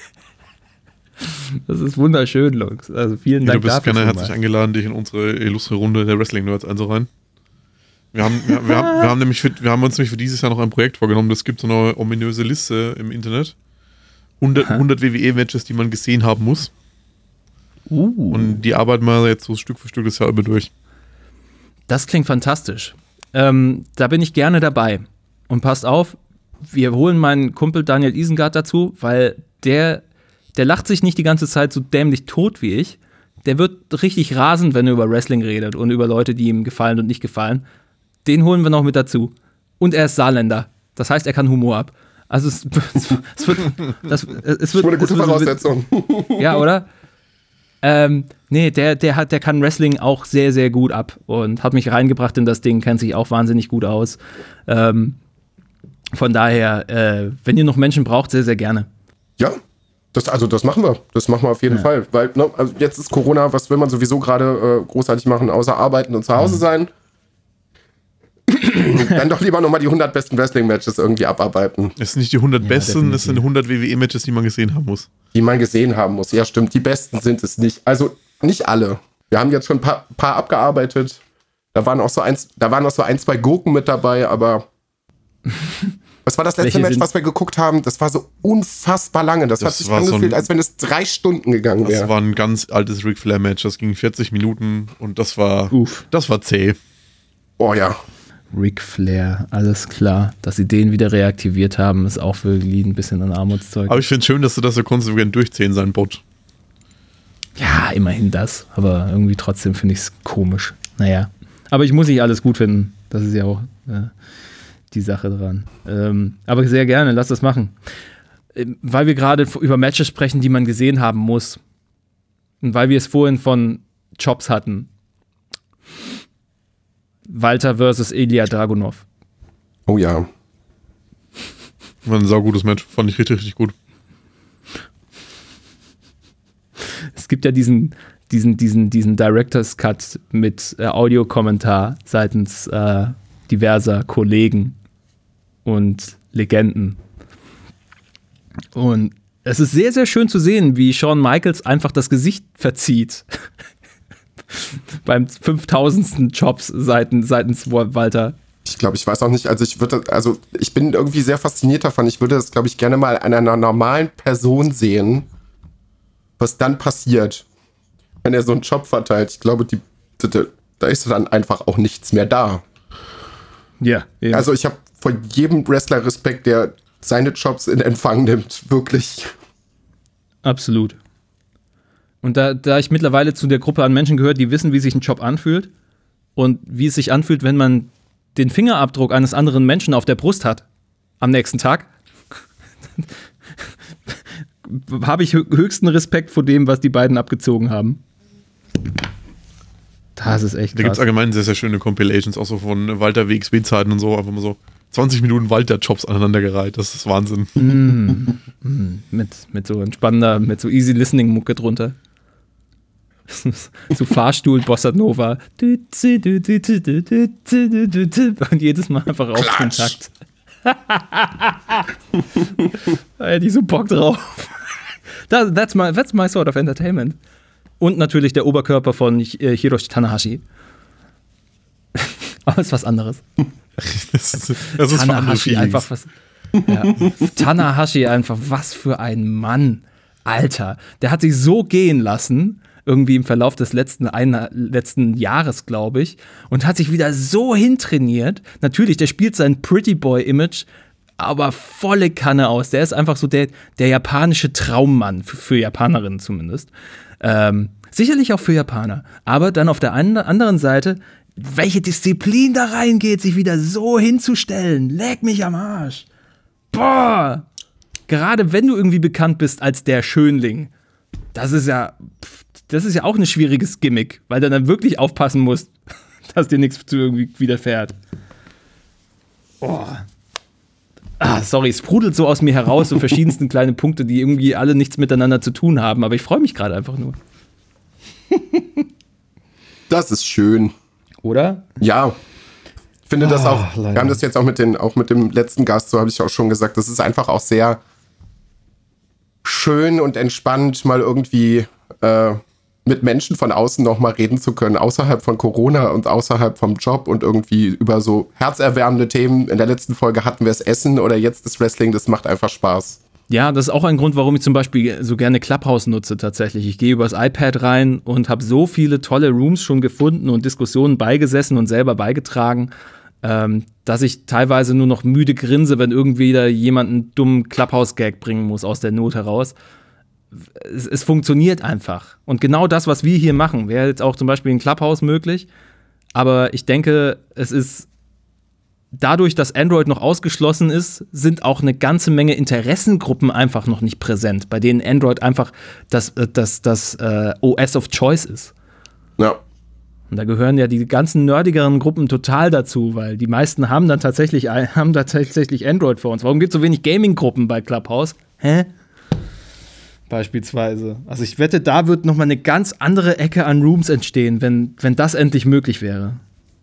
Das ist wunderschön, Lux. Also vielen Dank ja, du bist dafür. gerne herzlich eingeladen, dich in unsere illustre Runde der Wrestling-Nerds einzureihen. Wir haben, wir, wir, haben, wir, haben nämlich für, wir haben uns nämlich für dieses Jahr noch ein Projekt vorgenommen. Es gibt so eine ominöse Liste im Internet. hundert, hundert W W E-Matches, die man gesehen haben muss. Uh. Und die arbeiten wir jetzt so Stück für Stück das Jahr über durch. Das klingt fantastisch. Ähm, da bin ich gerne dabei. Und passt auf, wir holen meinen Kumpel Daniel Isengard dazu, weil der, der lacht sich nicht die ganze Zeit so dämlich tot wie ich. Der wird richtig rasend, wenn er über Wrestling redet und über Leute, die ihm gefallen und nicht gefallen. Den holen wir noch mit dazu. Und er ist Saarländer. Das heißt, er kann Humor ab. Also es, es, es wird... Das, es wird Schon eine gute es wird, Voraussetzung. Ja, oder? Ähm, nee, der, der, hat, der kann Wrestling auch sehr, sehr gut ab und hat mich reingebracht in das Ding, kennt sich auch wahnsinnig gut aus. Ähm, von daher, äh, wenn ihr noch Menschen braucht, sehr, sehr gerne. Ja, das, also das machen wir. Das machen wir auf jeden Ja. Fall. Weil ne, also jetzt ist Corona, was will man sowieso gerade äh, großartig machen, außer arbeiten und zu Hause sein? Dann doch lieber nochmal die hundert besten Wrestling-Matches irgendwie abarbeiten. Es sind nicht die hundert Ja, besten, definitiv. es sind hundert W W E-Matches, die man gesehen haben muss. Die man gesehen haben muss. Ja, stimmt. Die besten sind es nicht. Also nicht alle. Wir haben jetzt schon ein paar, paar abgearbeitet. Da waren auch so eins, da waren auch so ein, zwei Gurken mit dabei, aber was war das letzte Welche Match, sind- was wir geguckt haben? Das war so unfassbar lange. Das, Das hat sich war so angefühlt, ein- als wenn es drei Stunden gegangen Das wäre. war ein ganz altes Ric Flair-Match, das ging vierzig Minuten und das war, Uff. das war zäh. Oh ja. Ric Flair, alles klar. Dass sie den wieder reaktiviert haben, ist auch wirklich ein bisschen ein Armutszeug. Aber ich finde es schön, dass du das so konsequent durchziehen, sein Bot. Ja, immerhin das. Aber irgendwie trotzdem finde ich es komisch. Naja. Aber ich muss nicht alles gut finden. Das ist ja auch äh, die Sache dran. Ähm, aber sehr gerne, lass das machen. Ähm, weil wir gerade f- über Matches sprechen, die man gesehen haben muss. Und weil wir es vorhin von Chops hatten. Walter versus Ilya Dragunov. Oh ja. War ein saugutes Match, fand ich richtig, richtig gut. Es gibt ja diesen, diesen, diesen, diesen Director's Cut mit äh, Audiokommentar seitens äh, diverser Kollegen und Legenden. Und es ist sehr, sehr schön zu sehen, wie Shawn Michaels einfach das Gesicht verzieht. Beim fünftausendsten Jobs seitens, seitens Walter. Ich glaube, ich weiß auch nicht, also ich würde, also ich bin irgendwie sehr fasziniert davon. Ich würde das, glaube ich, gerne mal an einer normalen Person sehen, was dann passiert, wenn er so einen Job verteilt. Ich glaube, die, die, da ist dann einfach auch nichts mehr da. Ja, eben. Also ich habe vor jedem Wrestler Respekt, der seine Jobs in Empfang nimmt, wirklich. Absolut. Und da, da ich mittlerweile zu der Gruppe an Menschen gehöre, die wissen, wie sich ein Job anfühlt und wie es sich anfühlt, wenn man den Fingerabdruck eines anderen Menschen auf der Brust hat am nächsten Tag, habe ich hö- höchsten Respekt vor dem, was die beiden abgezogen haben. Das ist echt Da gibt es krass. allgemein sehr, sehr schöne Compilations, auch so von Walter W X W-Zeiten und so, einfach mal so zwanzig Minuten Walter-Jobs aneinandergereiht, das ist Wahnsinn. Mm, mm, mit, mit so entspannender, mit so easy listening Mucke drunter. So Fahrstuhl, Bossa Nova. Und jedes Mal einfach auf den Takt. Da hätte ich so Bock drauf. That, that's, my, that's my sort of entertainment. Und natürlich der Oberkörper von äh, Hiroshi Tanahashi. Aber ist was anderes. Das ist, das ist für andere Tanahashi Feelings. einfach was. Ja. Tanahashi einfach, was für ein Mann. Alter, der hat sich so gehen lassen, irgendwie im Verlauf des letzten, ein, letzten Jahres, glaube ich, und hat sich wieder so hintrainiert. Natürlich, der spielt sein Pretty Boy-Image, aber volle Kanne aus. Der ist einfach so der, der japanische Traummann, für, für Japanerinnen zumindest. Ähm, sicherlich auch für Japaner. Aber dann auf der einen, anderen Seite welche Disziplin da reingeht, sich wieder so hinzustellen. Leck mich am Arsch. Boah. Gerade wenn du irgendwie bekannt bist als der Schönling, das ist ja, das ist ja auch ein schwieriges Gimmick, weil du dann wirklich aufpassen musst, dass dir nichts zu irgendwie widerfährt. Boah. Ah, sorry, es sprudelt so aus mir heraus, so verschiedensten kleine Punkte, die irgendwie alle nichts miteinander zu tun haben, aber ich freue mich gerade einfach nur. Das ist schön. Oder? Ja. Ich finde das auch, Ah, leider. wir haben das jetzt auch mit, den, auch mit dem letzten Gast, so habe ich auch schon gesagt, das ist einfach auch sehr schön und entspannt, mal irgendwie äh, mit Menschen von außen noch mal reden zu können, außerhalb von Corona und außerhalb vom Job und irgendwie über so herzerwärmende Themen. In der letzten Folge hatten wir das Essen oder jetzt das Wrestling, das macht einfach Spaß. Ja, das ist auch ein Grund, warum ich zum Beispiel so gerne Clubhouse nutze tatsächlich. Ich gehe übers iPad rein und habe so viele tolle Rooms schon gefunden und Diskussionen beigesessen und selber beigetragen, ähm, dass ich teilweise nur noch müde grinse, wenn irgendwie da jemand einen dummen Clubhouse-Gag bringen muss aus der Not heraus. Es, es funktioniert einfach. Und genau das, was wir hier machen, wäre jetzt auch zum Beispiel in Clubhouse möglich. Aber ich denke, es ist dadurch, dass Android noch ausgeschlossen ist, sind auch eine ganze Menge Interessengruppen einfach noch nicht präsent, bei denen Android einfach das, das, das äh, O S of Choice ist. Ja. Und da gehören ja die ganzen nerdigeren Gruppen total dazu, weil die meisten haben dann tatsächlich, haben da tatsächlich Android vor uns. Warum gibt es so wenig Gaming-Gruppen bei Clubhouse? Hä? Beispielsweise. Also ich wette, da wird noch mal eine ganz andere Ecke an Rooms entstehen, wenn, wenn das endlich möglich wäre.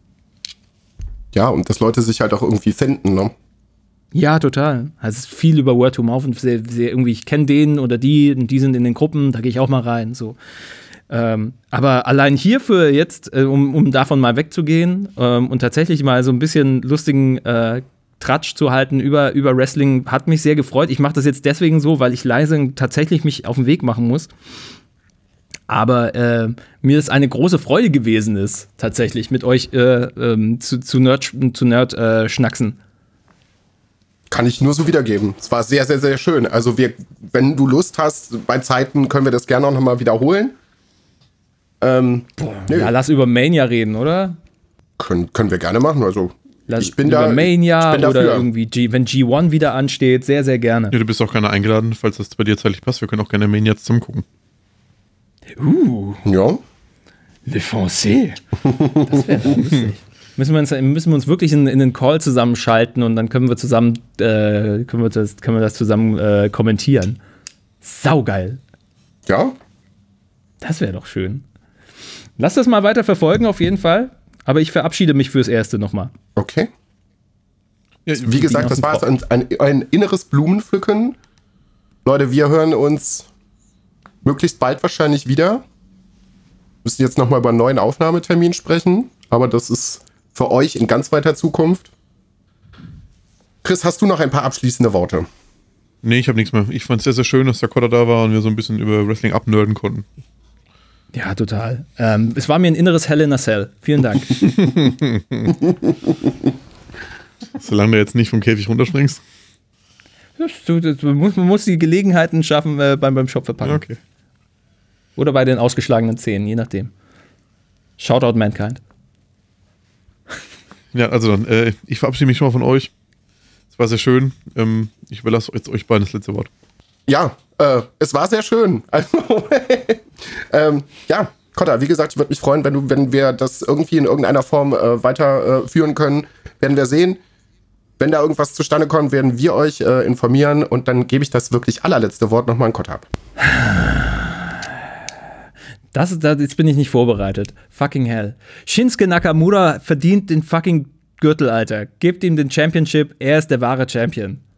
Ja, und dass Leute sich halt auch irgendwie finden, ne? Ja, total. Also es ist viel über Word to Mouth und sehr, sehr irgendwie, ich kenne den oder die und die sind in den Gruppen, da gehe ich auch mal rein. So. Ähm, aber allein hierfür jetzt, äh, um, um davon mal wegzugehen ähm, und tatsächlich mal so ein bisschen lustigen äh, Tratsch zu halten über, über Wrestling, hat mich sehr gefreut. Ich mache das jetzt deswegen so, weil ich leise tatsächlich mich auf den Weg machen muss. Aber äh, mir ist eine große Freude gewesen ist, tatsächlich mit euch äh, ähm, zu, zu Nerd, zu Nerd äh, schnacksen. Kann ich nur so wiedergeben. Es war sehr, sehr, sehr schön. Also wir, wenn du Lust hast, bei Zeiten können wir das gerne auch nochmal wiederholen. Ähm, nö. Ja, lass über Mania reden, oder? Können, können wir gerne machen. Also Lass ich bin über da. Mania ich bin oder dafür. irgendwie, G, wenn G eins wieder ansteht, sehr, sehr gerne. Ja, du bist auch gerne eingeladen, falls das bei dir zeitlich passt. Wir können auch gerne Mania zusammen gucken. Uh, Ja. Le Français. Das wäre lustig. Müssen wir, uns, müssen wir uns wirklich in, in den Call zusammenschalten und dann können wir zusammen, äh, können wir das, können wir das zusammen äh, kommentieren. Saugeil. Ja. Das wäre doch schön. Lass das mal weiter verfolgen, auf jeden Fall. Aber ich verabschiede mich fürs Erste nochmal. Okay. Ja, Wie gesagt, das war jetzt ein, ein, ein inneres Blumenpflücken. Leute, wir hören uns möglichst bald wahrscheinlich wieder. Müssen jetzt nochmal über einen neuen Aufnahmetermin sprechen. Aber das ist für euch in ganz weiter Zukunft. Chris, hast du noch ein paar abschließende Worte? Nee, ich habe nichts mehr. Ich fand es sehr, sehr schön, dass der Kotter da war und wir so ein bisschen über Wrestling abnerden konnten. Ja, total. Ähm, es war mir ein inneres Hell in a Cell. Vielen Dank. Solange du jetzt nicht vom Käfig runterspringst. Du, du, du musst, man muss die Gelegenheiten schaffen äh, beim, beim Shop verpacken. Ja, okay. Oder bei den ausgeschlagenen Zähnen, je nachdem. Shoutout Mankind. Ja, also dann, äh, ich verabschiede mich schon mal von euch. Es war sehr schön. Ähm, ich überlasse jetzt euch beiden das letzte Wort. Ja, äh, es war sehr schön. Also, ähm, ja, Kotta, wie gesagt, ich würde mich freuen, wenn, du, wenn wir das irgendwie in irgendeiner Form äh, weiterführen äh, können. Werden wir sehen. Wenn da irgendwas zustande kommt, werden wir euch äh, informieren und dann gebe ich das wirklich allerletzte Wort nochmal an Kotta ab. Das, das, jetzt bin ich nicht vorbereitet. Fucking hell. Shinsuke Nakamura verdient den fucking Gürtel, Alter. Gebt ihm den Championship, er ist der wahre Champion.